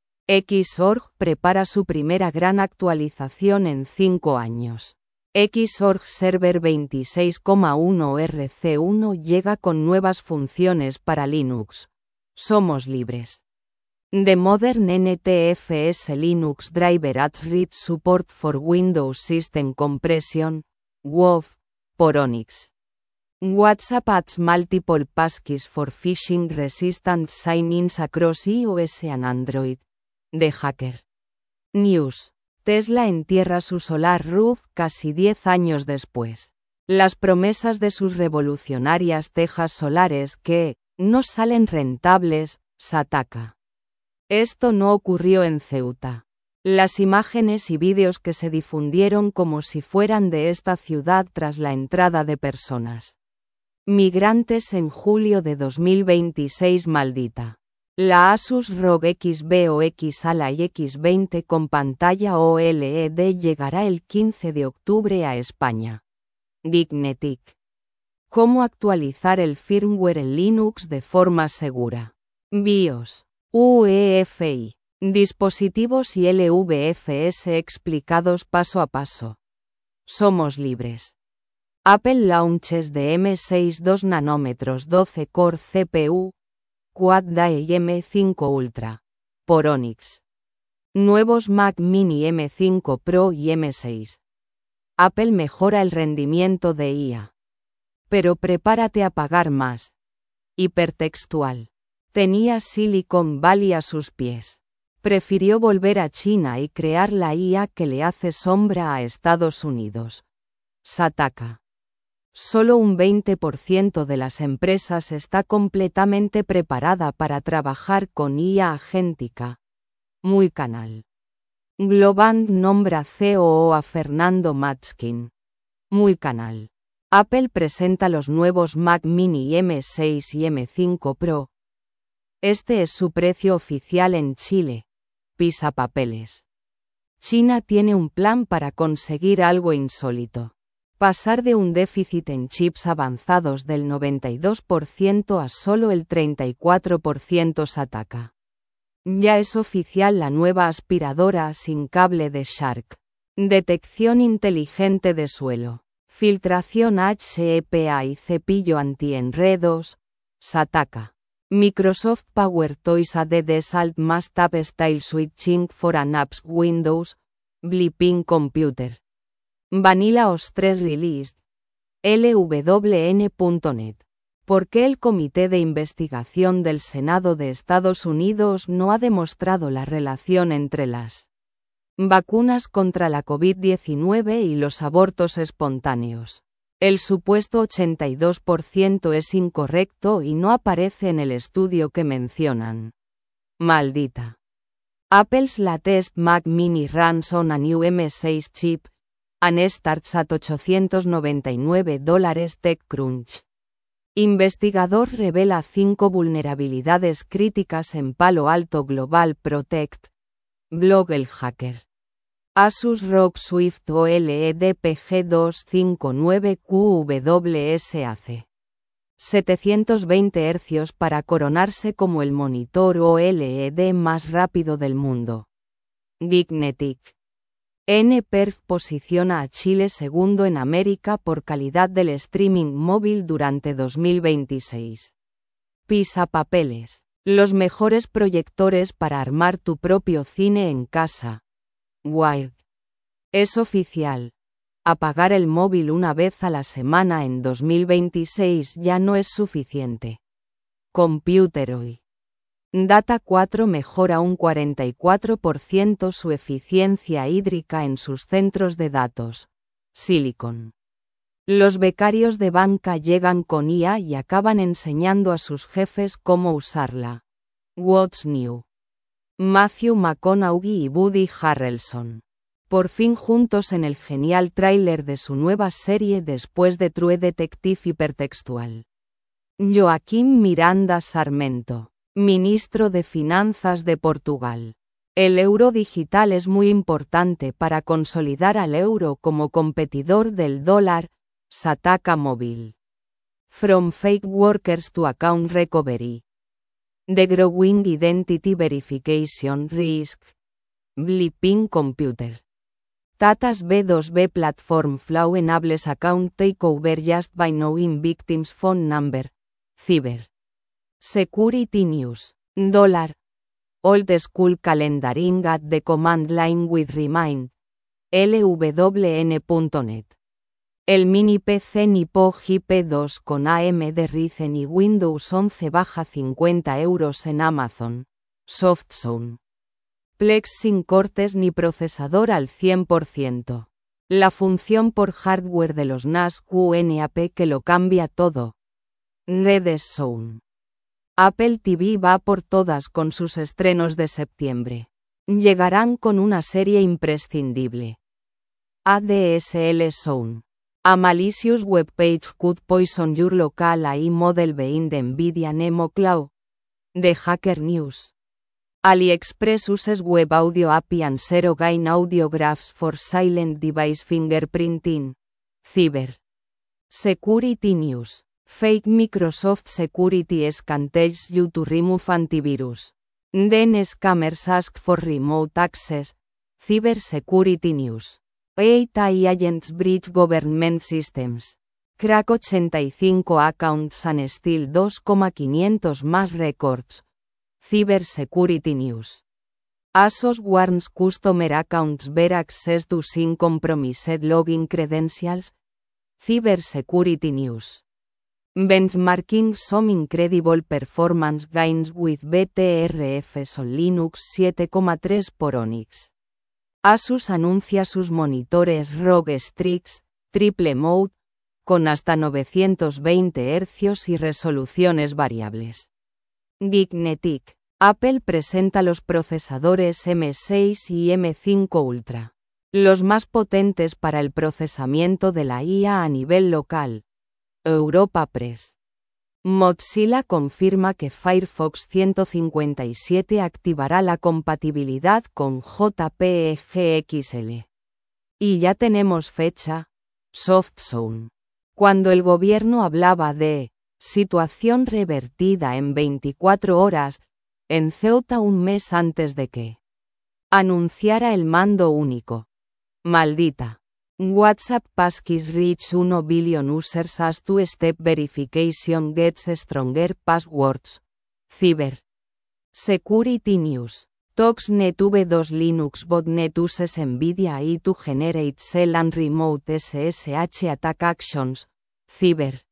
Xorg prepara su primera gran actualización en cinco años. Xorg Server veintiséis punto uno R C uno llega con nuevas funciones para Linux. Somos libres. The Modern N T F S Linux Driver adds read support for Windows System Compression, W O F, por Onyx. WhatsApp adds multiple passkeys for phishing resistant sign-ins across iOS and Android. The Hacker. News. Tesla entierra su Solar Roof casi diez años después. Las promesas de sus revolucionarias tejas solares que no salen rentables, Sataka. Esto no ocurrió en Ceuta. Las imágenes y vídeos que se difundieron como si fueran de esta ciudad tras la entrada de personas migrantes en julio de dos mil veintiséis maldita. La Asus R O G X B o X Ally X veinte con pantalla O L E D llegará el quince de octubre a España. Dignetic. ¿Cómo actualizar el firmware en Linux de forma segura? BIOS. U E F I. Dispositivos y L V F S explicados paso a paso. Somos libres. Apple launches de M seis dos nanómetros doce core C P U. Quad-D y M cinco Ultra. Por Onyx. Nuevos Mac Mini M cinco Pro y M seis. Apple mejora el rendimiento de I A. Pero prepárate a pagar más. Hipertextual. Tenía Silicon Valley a sus pies. Prefirió volver a China y crear la I A que le hace sombra a Estados Unidos. Sataka. Solo un veinte por ciento de las empresas está completamente preparada para trabajar con I A agéntica. Muy canal. Globant nombra C O O a Fernando Matzkin. Muy canal. Apple presenta los nuevos Mac Mini M seis y M cinco Pro. Este es su precio oficial en Chile. Pisapapeles. China tiene un plan para conseguir algo insólito. Pasar de un déficit en chips avanzados del noventa y dos por ciento a solo el treinta y cuatro por ciento Sataka. Ya es oficial la nueva aspiradora sin cable de Shark. Detección inteligente de suelo. Filtración H E P A y cepillo anti-enredos. Sataka. Microsoft Power Toys add Salt Must Tab Style Switching for an Apps Windows. Blipping Computer. Vanilla O S tres Released. L W N punto net. ¿Por qué el Comité de Investigación del Senado de Estados Unidos no ha demostrado la relación entre las vacunas contra la COVID diecinueve y los abortos espontáneos? El supuesto ochenta y dos por ciento es incorrecto y no aparece en el estudio que mencionan. Maldita. Apple's latest Mac Mini runs on a new M seis chip, and starts at ochocientos noventa y nueve dólares TechCrunch. Investigador revela cinco vulnerabilidades críticas en Palo Alto Global Protect. Blog El Hacker. Asus R O G Swift O L E D P G doscientos cincuenta y nueve Q W S A C. setecientos veinte hercios para coronarse como el monitor O L E D más rápido del mundo. Dignetic. N P E R F posiciona a Chile segundo en América por calidad del streaming móvil durante dos mil veintiséis. Pisapapeles. Los mejores proyectores para armar tu propio cine en casa. Wired. Es oficial. Apagar el móvil una vez a la semana en dos mil veintiséis ya no es suficiente. Computeroid. Data cuatro mejora un cuarenta y cuatro por ciento su eficiencia hídrica en sus centros de datos. Silicon. Los becarios de banca llegan con I A y acaban enseñando a sus jefes cómo usarla. What's New. Matthew McConaughey y Woody Harrelson. Por fin juntos en el genial tráiler de su nueva serie después de True Detective hipertextual. Joaquim Miranda Sarmento, ministro de Finanzas de Portugal. El euro digital es muy importante para consolidar al euro como competidor del dólar, Sataka Móvil. From Fake Workers to Account Recovery. The Growing Identity Verification Risk. Blipping Computer. Tata's B dos B Platform Flaw Enables Account Takeover Just by Knowing Victims' Phone Number. Cyber. Security News. Dollar. Old School Calendaring at the Command Line with Remind. L W N punto net. El mini P C Nipo G P dos con A M D Ryzen y Windows once baja cincuenta euros en Amazon. SoftZone. Plex sin cortes ni procesador al cien por ciento. La función por hardware de los N A S Q N A P que lo cambia todo. RedZone. Apple T V va por todas con sus estrenos de septiembre. Llegarán con una serie imprescindible. A D S L Zone. A malicious web page could poison your local A I model behind the NVIDIA Nemo Cloud. The Hacker News. AliExpress uses Web Audio A P I and Zero Gain Audio Graphs for Silent Device Fingerprinting. Cyber. Security News. Fake Microsoft Security Scan tells you to remove antivirus. Then scammers ask for remote access. Cyber Security News. A I agents breach government systems. Crack ochenta y cinco accounts and steal dos mil quinientos más records. Cyber Security News. Asos warns customer accounts bear access to sin compromised login credentials. Cyber Security News. Benchmarking some incredible performance gains with B T R Fs on Linux siete coma tres por Onyx. Asus anuncia sus monitores R O G Strix, Triple Mode, con hasta novecientos veinte hercios y resoluciones variables. Geeknetic. Apple presenta los procesadores M seis y M cinco Ultra. Los más potentes para el procesamiento de la I A a nivel local. Europa Press. Mozilla confirma que Firefox ciento cincuenta y siete activará la compatibilidad con J P E G X L. Y ya tenemos fecha. SoftZone. Cuando el gobierno hablaba de situación revertida en veinticuatro horas, en Ceuta un mes antes de que anunciara el mando único. Maldita. WhatsApp passkeys reach one billion users as two-step verification gets stronger passwords. Cyber. Security News. Toxnet V dos Linux botnet uses NVIDIA A I to generate shell and remote S S H attack actions. Cyber.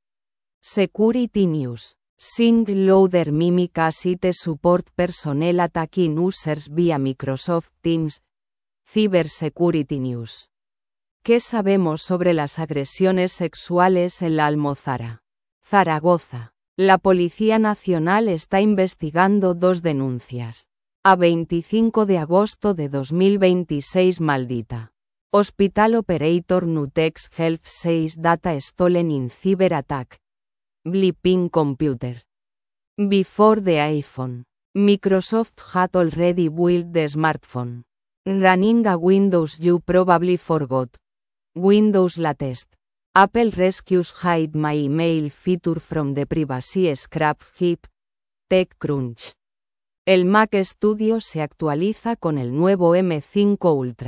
Security News. Sync Loader Mimic as I T support personnel attacking users via Microsoft Teams. Cyber Security News. ¿Qué sabemos sobre las agresiones sexuales en la Almozara? Zaragoza. La Policía Nacional está investigando dos denuncias. A veinticinco de agosto de dos mil veintiséis Maldita. Hospital Operator Nutex Health seis Data Stolen in Cyber Attack. Blipping Computer. Before the iPhone. Microsoft had already built the smartphone. Running a Windows you probably forgot. Windows latest. Apple rescues Hide My Email feature from the privacy scrap heap. TechCrunch. El Mac Studio se actualiza con el nuevo M cinco Ultra.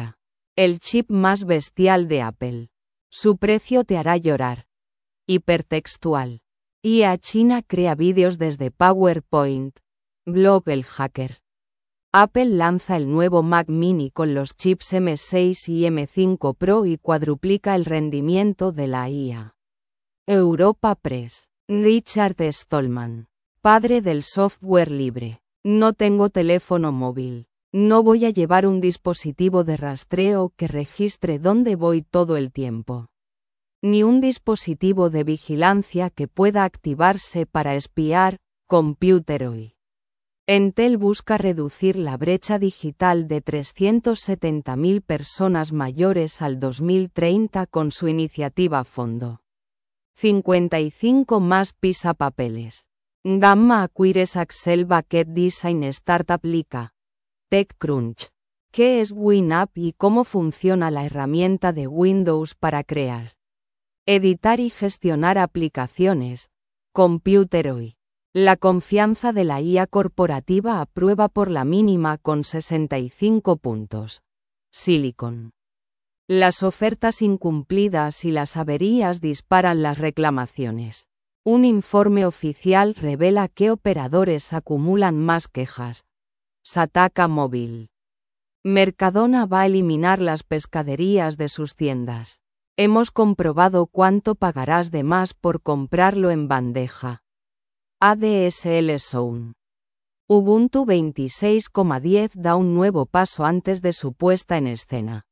El chip más bestial de Apple. Su precio te hará llorar. Hipertextual. I A China crea vídeos desde PowerPoint. Blog El Hacker. Apple lanza el nuevo Mac Mini con los chips M seis y M cinco Pro y cuadruplica el rendimiento de la I A. Europa Press. Richard Stallman. Padre del software libre. No tengo teléfono móvil. No voy a llevar un dispositivo de rastreo que registre dónde voy todo el tiempo. Ni un dispositivo de vigilancia que pueda activarse para espiar. Computer hoy. Entel busca reducir la brecha digital de trescientas setenta mil personas mayores al dos mil treinta con su iniciativa Fondo. cincuenta y cinco más pisapapeles. Gamma acquires Axel Bucket Design Startup Lika. TechCrunch. ¿Qué es WinApp y cómo funciona la herramienta de Windows para crear, editar y gestionar aplicaciones? Computer hoy. La confianza de la I A corporativa a prueba por la mínima con sesenta y cinco puntos. Silicon. Las ofertas incumplidas y las averías disparan las reclamaciones. Un informe oficial revela que operadores acumulan más quejas. Sataka Móvil. Mercadona va a eliminar las pescaderías de sus tiendas. Hemos comprobado cuánto pagarás de más por comprarlo en bandeja. A D S L Zone. Ubuntu veintiséis punto diez da un nuevo paso antes de su puesta en escena.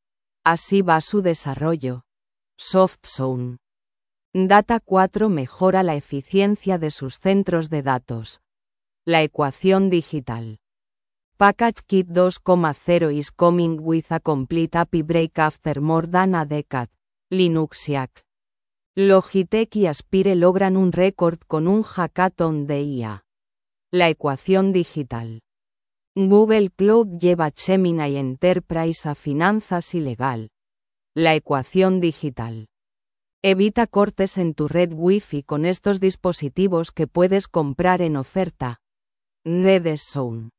Así va su desarrollo. SoftZone. Data cuatro mejora la eficiencia de sus centros de datos. La ecuación digital. PackageKit dos punto cero is coming with a complete A P I break after more than a decade. Linuxiac. Logitech y Aspire logran un récord con un hackathon de I A. La ecuación digital. Google Cloud lleva Gemini Enterprise a finanzas y legal. La ecuación digital. Evita cortes en tu red Wi-Fi con estos dispositivos que puedes comprar en oferta. RedZone.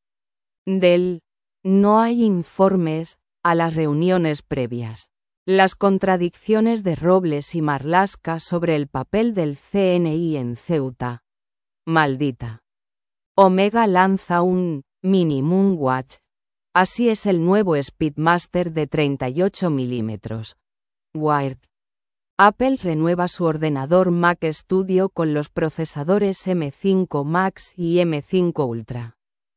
Dell. No hay informes a las reuniones previas. Las contradicciones de Robles y Marlaska sobre el papel del C N I en Ceuta. Maldita. Omega lanza un Mini Moonwatch. Así es el nuevo Speedmaster de treinta y ocho milímetros. Wired. Apple renueva su ordenador Mac Studio con los procesadores M cinco Max y M cinco Ultra.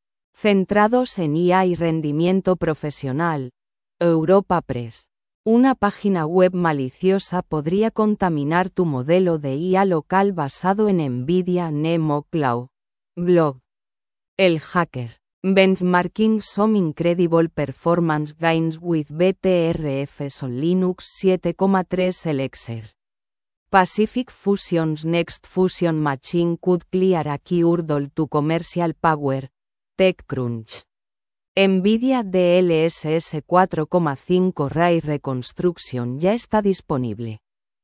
Centrados en I A y rendimiento profesional. Europa Press. Una página web maliciosa podría contaminar tu modelo de I A local basado en NVIDIA Nemo Cloud. Blog. El Hacker. Benchmarking some incredible performance gains with B T R Fs on Linux siete punto tres Elixir. Pacific Fusion's next fusion machine could clear a key hurdle to commercial power. TechCrunch. NVIDIA D L S S cuatro punto cinco Ray Reconstruction ya está disponible.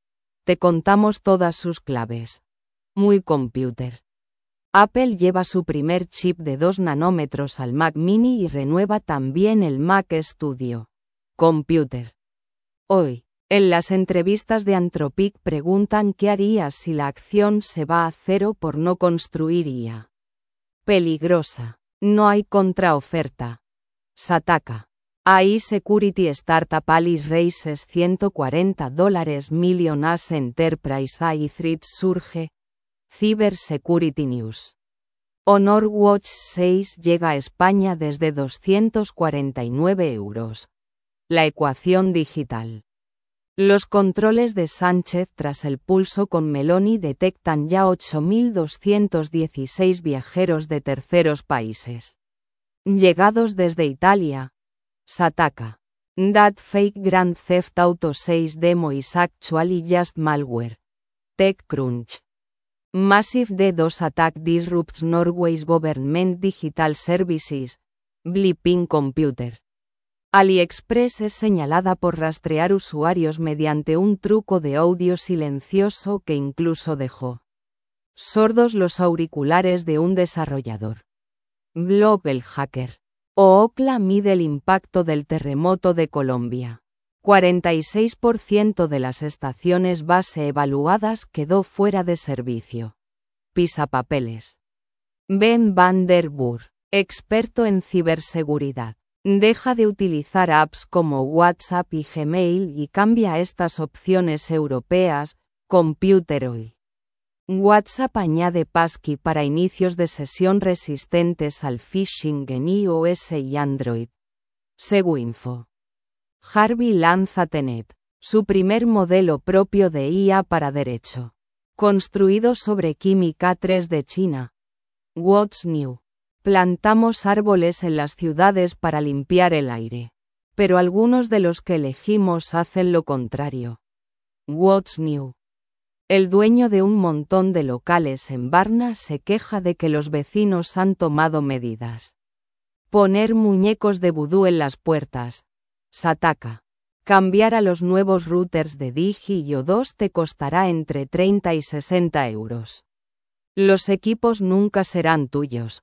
Te contamos todas sus claves. Muy computer. Apple lleva su primer chip de dos nanómetros al Mac Mini y renueva también el Mac Studio. Computer. Hoy, en las entrevistas de Anthropic preguntan qué harías si la acción se va a cero por no construir I A. Peligrosa. No hay contraoferta. Sataka. A I Security Startup Alice raises ciento cuarenta dólares million as Enterprise A I Threats surge. Cyber Security News. Honor Watch seis llega a España desde doscientos cuarenta y nueve euros. La ecuación digital. Los controles de Sánchez tras el pulso con Meloni detectan ya ocho mil doscientos dieciséis viajeros de terceros países. Llegados desde Italia. Sataka. That fake Grand Theft Auto seis demo is actually just malware. TechCrunch. Massive DDoS attack disrupts Norway's government digital services. Blipping Computer. AliExpress es señalada por rastrear usuarios mediante un truco de audio silencioso que incluso dejó sordos los auriculares de un desarrollador. Blog El Hacker. Ookla mide el impacto del terremoto de Colombia. cuarenta y seis por ciento de las estaciones base evaluadas quedó fuera de servicio. Pisapapeles. Ben van der Burg, experto en ciberseguridad. Deja de utilizar apps como WhatsApp y Gmail y cambia a estas opciones europeas, Computeroi. WhatsApp añade passkey para inicios de sesión resistentes al phishing en iOS y Android. Seguinfo. Harvey lanza Tenet, su primer modelo propio de I A para derecho. Construido sobre química tres de China. What's New? Plantamos árboles en las ciudades para limpiar el aire. Pero algunos de los que elegimos hacen lo contrario. What's New? El dueño de un montón de locales en Varna se queja de que los vecinos han tomado medidas. Poner muñecos de vudú en las puertas. Sataka. Cambiar a los nuevos routers de Digi y O dos te costará entre treinta y sesenta euros. Los equipos nunca serán tuyos.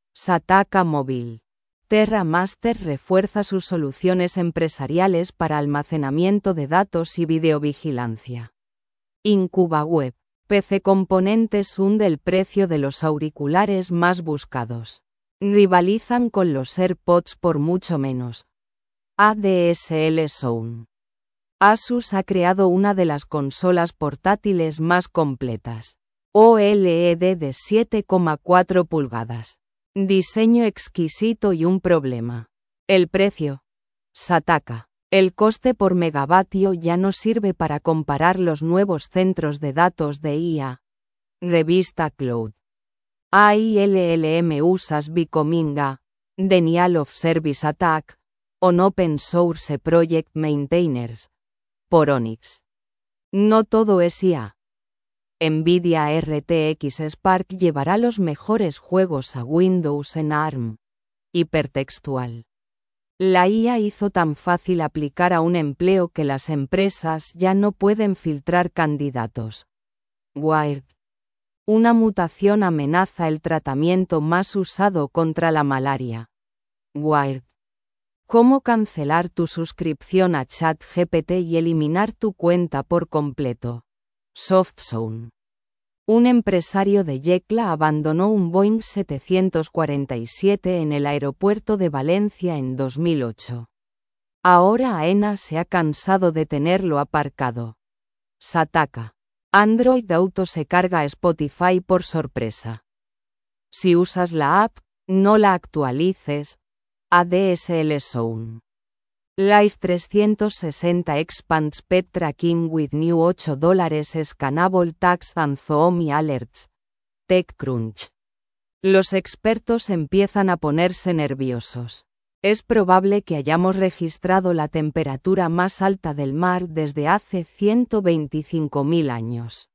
Sataka Móvil. TerraMaster refuerza sus soluciones empresariales para almacenamiento de datos y videovigilancia. IncubaWeb. P C Componentes hunde el precio de los auriculares más buscados. Rivalizan con los AirPods por mucho menos. A D S L Zone. Asus ha creado una de las consolas portátiles más completas. O L E D de siete coma cuatro pulgadas. Diseño exquisito y un problema. El precio. Sataka. El coste por megavatio ya no sirve para comparar los nuevos centros de datos de I A. Revista Cloud. A I L L M U S As Becoming a Denial of Service Attack on Open Source Project Maintainers. Por Onyx. No todo es I A. Nvidia R T X Spark llevará los mejores juegos a Windows en A R M. Hipertextual. La I A hizo tan fácil aplicar a un empleo que las empresas ya no pueden filtrar candidatos. Wired. Una mutación amenaza el tratamiento más usado contra la malaria. Wired. ¿Cómo cancelar tu suscripción a ChatGPT y eliminar tu cuenta por completo? SoftZone. Un empresario de Yecla abandonó un Boeing setecientos cuarenta y siete en el aeropuerto de Valencia en dos mil ocho. Ahora AENA se ha cansado de tenerlo aparcado. Sataka. Android Auto se carga a Spotify por sorpresa. Si usas la app, no la actualices. A D S L Zone. Live trescientos sesenta expands pet tracking with new ocho dólares scannable tags and Zoom alerts. TechCrunch. Los expertos empiezan a ponerse nerviosos. Es probable que hayamos registrado la temperatura más alta del mar desde hace ciento veinticinco mil años.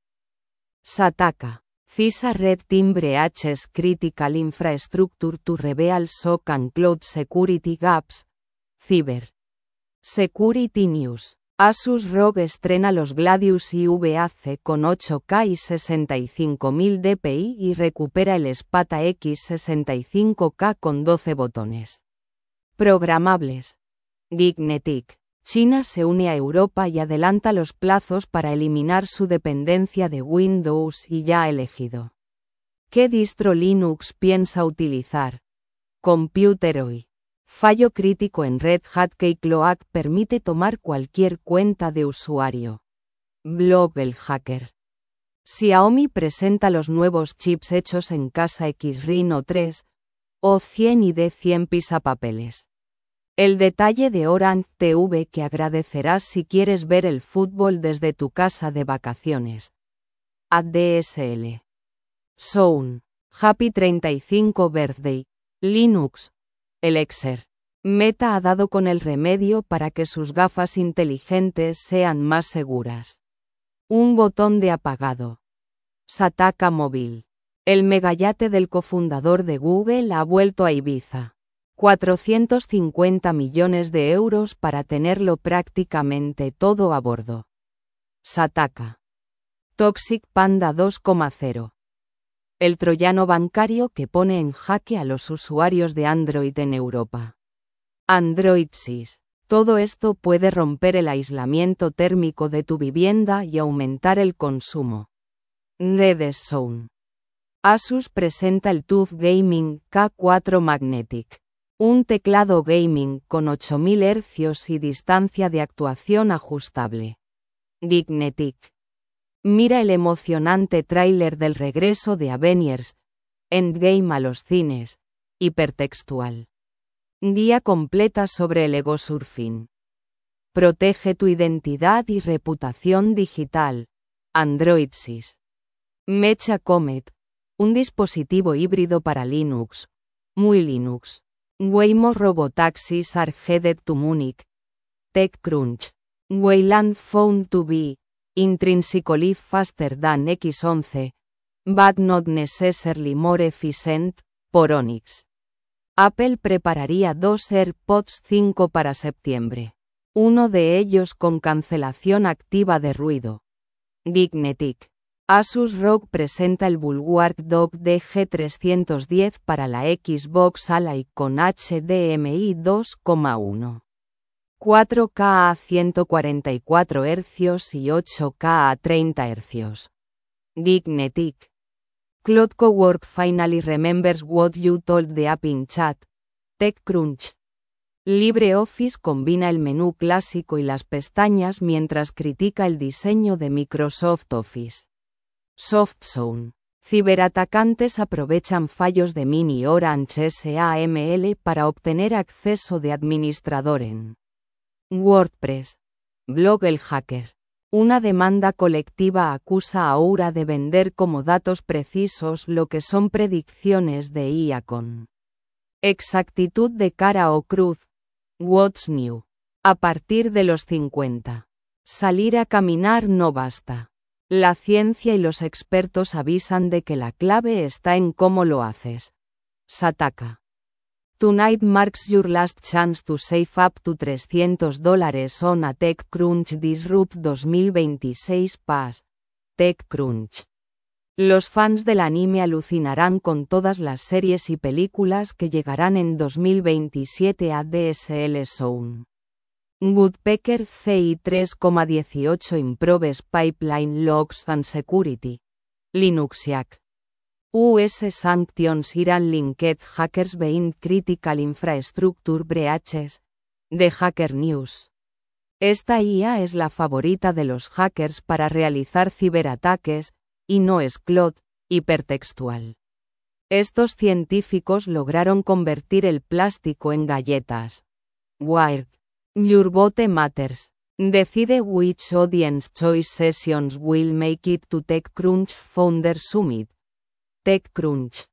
Sataka. CISA Red Team Breaches Critical Infrastructure to Reveal S O C and Cloud Security Gaps. Cyber. Security News. Asus R O G estrena los Gladius I V A C con ocho K y sesenta y cinco mil D P I y recupera el Spata X sesenta y cinco K con doce botones. Programables. Gignetic. China se une a Europa y adelanta los plazos para eliminar su dependencia de Windows y ya ha elegido. ¿Qué distro Linux piensa utilizar? Computeroi. Fallo crítico en Red Hat Keycloak permite tomar cualquier cuenta de usuario. Blog el hacker. Xiaomi presenta los nuevos chips hechos en casa X Rhino tres, O cien y D cien pisapapeles. El detalle de Orange T V que agradecerás si quieres ver el fútbol desde tu casa de vacaciones. A D S L. Zone. Happy treinta y cinco Birthday. Linux. Elixir. Meta ha dado con el remedio para que sus gafas inteligentes sean más seguras. Un botón de apagado. Sataka Móvil. El megayate del cofundador de Google ha vuelto a Ibiza. cuatrocientos cincuenta millones de euros para tenerlo prácticamente todo a bordo. Sataka. Toxic Panda dos punto cero. el troyano bancario que pone en jaque a los usuarios de Android en Europa. Android Sys. Todo esto puede romper el aislamiento térmico de tu vivienda y aumentar el consumo. Redstone. Asus presenta el T U F Gaming K cuatro Magnetic. Un teclado gaming con ocho mil hercios y distancia de actuación ajustable. Dignetic. Mira el emocionante tráiler del regreso de Avengers Endgame a los cines, hipertextual. Guía completa sobre el egosurfing. Protege tu identidad y reputación digital. Android Sys. Mecha Comet. Un dispositivo híbrido para Linux. Muy Linux. Waymo Robotaxis are headed to Munich. TechCrunch. Wayland found to be intrinsically faster than X once, but not necessarily more efficient, por Onyx. Apple prepararía dos AirPods cinco para septiembre. Uno de ellos con cancelación activa de ruido. Dignetic. Asus R O G presenta el Bulwark Dock D G trescientos diez para la Xbox Ally con H D M I dos punto uno. cuatro K a ciento cuarenta y cuatro hercios y ocho K a treinta hercios. Dignetic. Cloud Cowork finally remembers what you told the app in chat. TechCrunch. LibreOffice combina el menú clásico y las pestañas mientras critica el diseño de Microsoft Office. SoftZone. Ciberatacantes aprovechan fallos de Mini Orange S A M L para obtener acceso de administrador en WordPress. Blog El Hacker. Una demanda colectiva acusa a Aura de vender como datos precisos lo que son predicciones de I A con exactitud de cara o cruz. What's new? A partir de los cincuenta. Salir a caminar no basta. La ciencia y los expertos avisan de que la clave está en cómo lo haces. Sataka. Tonight marks your last chance to save up to trescientos dólares on a TechCrunch Disrupt dos mil veintiséis Pass. TechCrunch. Los fans del anime alucinarán con todas las series y películas que llegarán en dos mil veintisiete a D S L Zone. Woodpecker C I tres punto dieciocho Improves Pipeline Logs and Security. Linuxiac. U S Sanctions Iran Linked Hackers Behind Critical Infrastructure Breaches. The Hacker News. Esta I A es la favorita de los hackers para realizar ciberataques, y no es Claude, hipertextual. Estos científicos lograron convertir el plástico en galletas. Wired. Your vote matters. Decide which audience choice sessions will make it to TechCrunch Founder Summit. TechCrunch.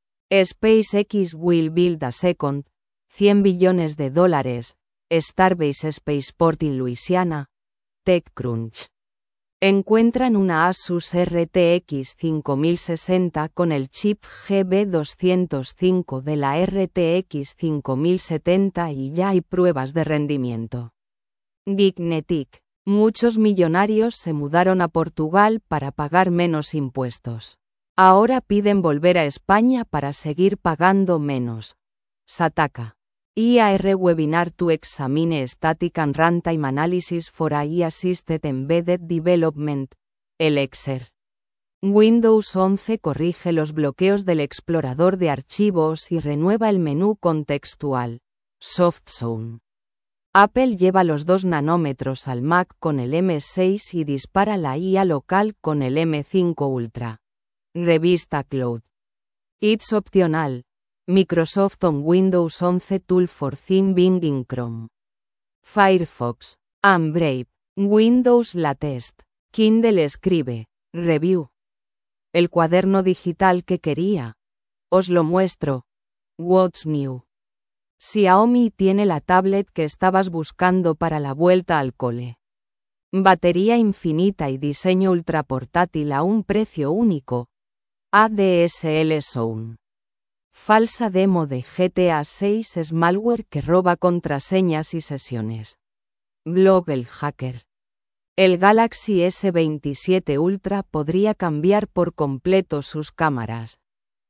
SpaceX will build a second, cien billones de dólares, Starbase Spaceport in Louisiana. TechCrunch. Encuentran una Asus R T X cinco mil sesenta con el chip G B doscientos cinco de la R T X cinco mil setenta y ya hay pruebas de rendimiento. Dignetic. Muchos millonarios se mudaron a Portugal para pagar menos impuestos. Ahora piden volver a España para seguir pagando menos. Sataka. I A R Webinar to Examine Static and Runtime Analysis for A I-Assisted Embedded Development. Elixir. Windows once corrige los bloqueos del explorador de archivos y renueva el menú contextual. SoftZone. Apple lleva los dos nanómetros al Mac con el M seis y dispara la I A local con el M cinco Ultra. Revista Cloud. It's opcional. Microsoft on Windows once Tool for Thin Bing in Chrome. Firefox. And Brave. Windows Latest. Kindle escribe. Review. El cuaderno digital que quería. Os lo muestro. What's new? Xiaomi tiene la tablet que estabas buscando para la vuelta al cole. Batería infinita y diseño ultraportátil a un precio único. A D S L Zone. Falsa demo de G T A seis es malware que roba contraseñas y sesiones. Blog El Hacker. El Galaxy S veintisiete Ultra podría cambiar por completo sus cámaras.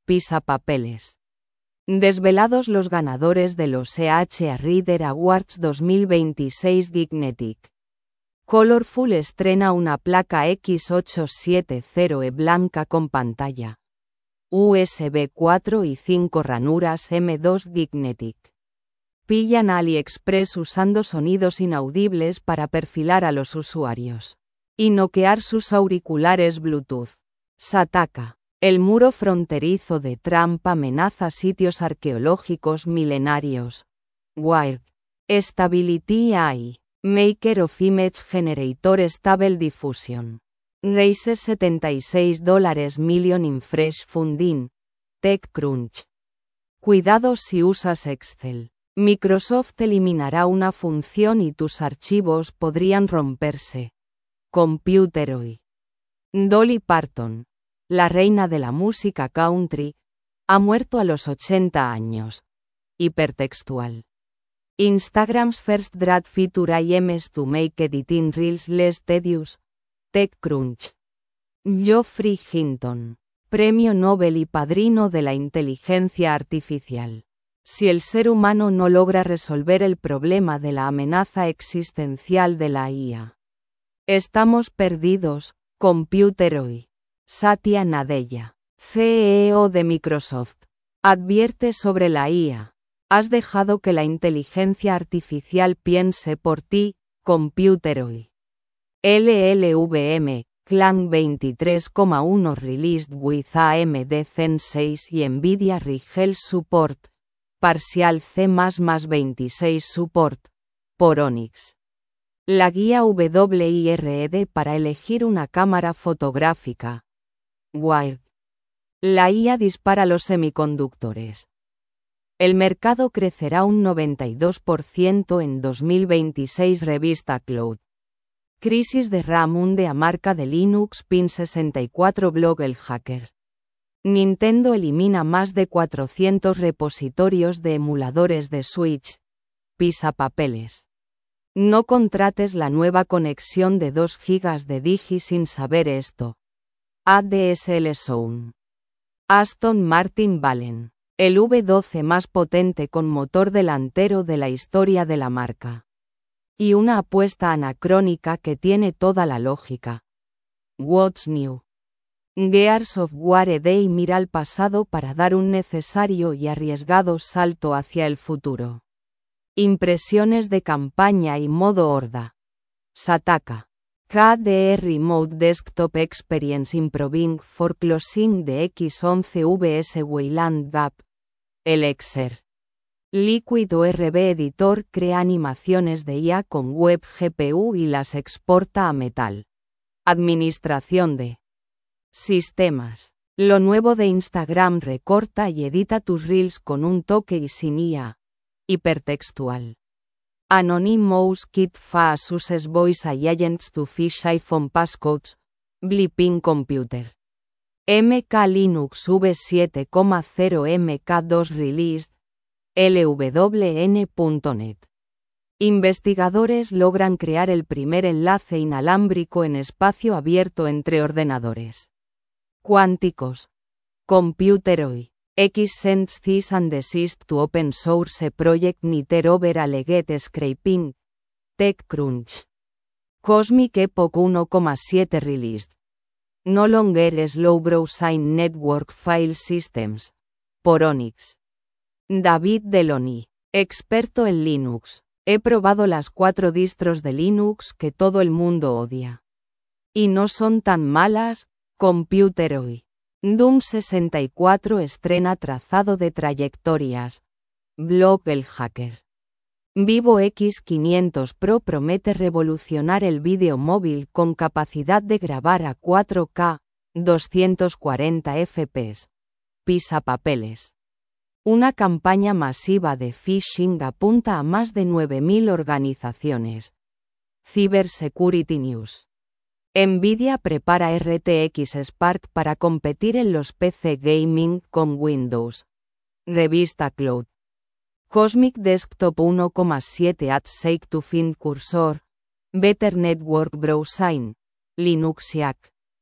Pisapapeles. Desvelados los ganadores de los E H A Reader Awards dos mil veintiséis. Dignetic Colorful estrena una placa X ochocientos setenta E blanca con pantalla U S B cuatro y cinco ranuras M dos. Dignetic pillan a AliExpress usando sonidos inaudibles para perfilar a los usuarios y noquear sus auriculares Bluetooth. Sataka. El muro fronterizo de Trump amenaza sitios arqueológicos milenarios. Wired. Stability A I. Maker of Image Generator Stable Diffusion. Raises setenta y seis dólares million in fresh funding. TechCrunch. Cuidado si usas Excel. Microsoft eliminará una función y tus archivos podrían romperse. Computeroid. Dolly Parton, la reina de la música country, ha muerto a los ochenta años. Hipertextual. Instagram's first draft feature aims to make editing reels less tedious. TechCrunch. Geoffrey Hinton, premio Nobel y padrino de la inteligencia artificial. Si el ser humano no logra resolver el problema de la amenaza existencial de la I A, estamos perdidos. Computeroid. Satya Nadella, C E O de Microsoft, advierte sobre la I A. Has dejado que la inteligencia artificial piense por ti. Computeroid. L L V M, Clang veintitrés coma uno released with A M D Zen seis y Nvidia Rigel Support. Parcial C más más veintiséis Support. Por Onyx. La guía WIRED para elegir una cámara fotográfica. Wired. La I A dispara los semiconductores. El mercado crecerá un noventa y dos por ciento en dos mil veintiséis. Revista Cloud. Crisis de RAM hunde a marca de Linux Pin sesenta y cuatro. Blog El Hacker. Nintendo elimina más de cuatrocientos repositorios de emuladores de Switch. Pisapapeles. No contrates la nueva conexión de dos gigas de Digi sin saber esto. A D S L Zone. Aston Martin Valen. El V doce más potente con motor delantero de la historia de la marca. Y una apuesta anacrónica que tiene toda la lógica. What's New? Gears of War E D mira al pasado para dar un necesario y arriesgado salto hacia el futuro. Impresiones de campaña y modo horda. Sataka. K D E Remote Desktop Experience Improving for Closing the X once V S Wayland Gap. Elixir. Liquid O R B Editor crea animaciones de I A con web G P U y las exporta a Metal. Administración de sistemas. Lo nuevo de Instagram: recorta y edita tus reels con un toque y sin I A. Hipertextual. Anonymous Kit Fast uses voice agents to fish iPhone passcodes. Blipping Computer. M K Linux V siete punto cero M K dos released. L W N punto net. Investigadores logran crear el primer enlace inalámbrico en espacio abierto entre ordenadores cuánticos. Computeroid. X sends cease and desist to open source project Niter over alleged scraping. TechCrunch. Cosmic Epoch uno coma siete released. No longer slow browsing network file systems. Por Onyx. David Delony, experto en Linux. He probado las cuatro distros de Linux que todo el mundo odia. Y no son tan malas. Computeroid. Doom sesenta y cuatro estrena trazado de trayectorias. Blog El Hacker. Vivo X quinientos Pro promete revolucionar el vídeo móvil con capacidad de grabar a cuatro K, doscientos cuarenta F P S. Pisapapeles. Una campaña masiva de phishing apunta a más de nueve mil organizaciones. Cybersecurity News. Nvidia prepara R T X Spark para competir en los P C gaming con Windows. Revista Cloud. Cosmic Desktop uno coma siete at Shake to Find Cursor. Better Network Browsing. Linuxiac.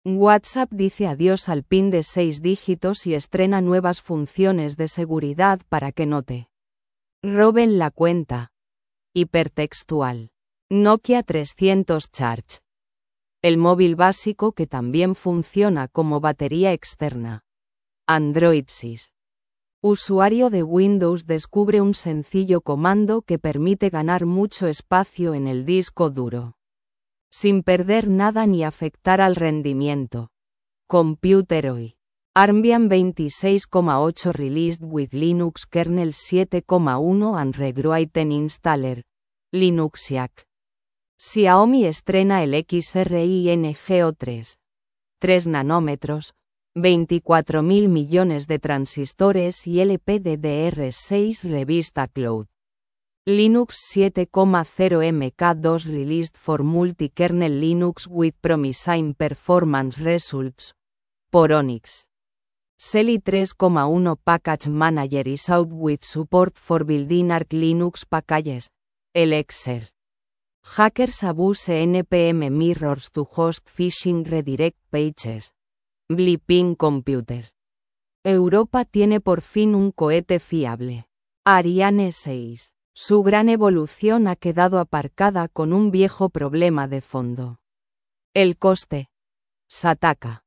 WhatsApp dice adiós al PIN de seis dígitos y estrena nuevas funciones de seguridad para que no te roben la cuenta. Hipertextual. Nokia trescientos Charge. El móvil básico que también funciona como batería externa. Android seis. Usuario de Windows descubre un sencillo comando que permite ganar mucho espacio en el disco duro, sin perder nada ni afectar al rendimiento. Computer hoy. Armbian veintiséis coma ocho released with Linux kernel siete coma uno and rewritten installer. Linuxiac. Xiaomi estrena el X R I N G O tres. tres nanómetros, veinticuatro mil millones de transistores y L P D D R seis revista Cloud. Linux siete coma cero M K dos released for multi-kernel Linux with promising performance results. Por Onyx. Selly tres coma uno Package Manager is out with support for building Arch Linux packages. Elixir. Hackers abuse N P M mirrors to host phishing redirect pages. Blipping Computer. Europa tiene por fin un cohete fiable. Ariane seis. Su gran evolución ha quedado aparcada con un viejo problema de fondo. El coste. Sataka.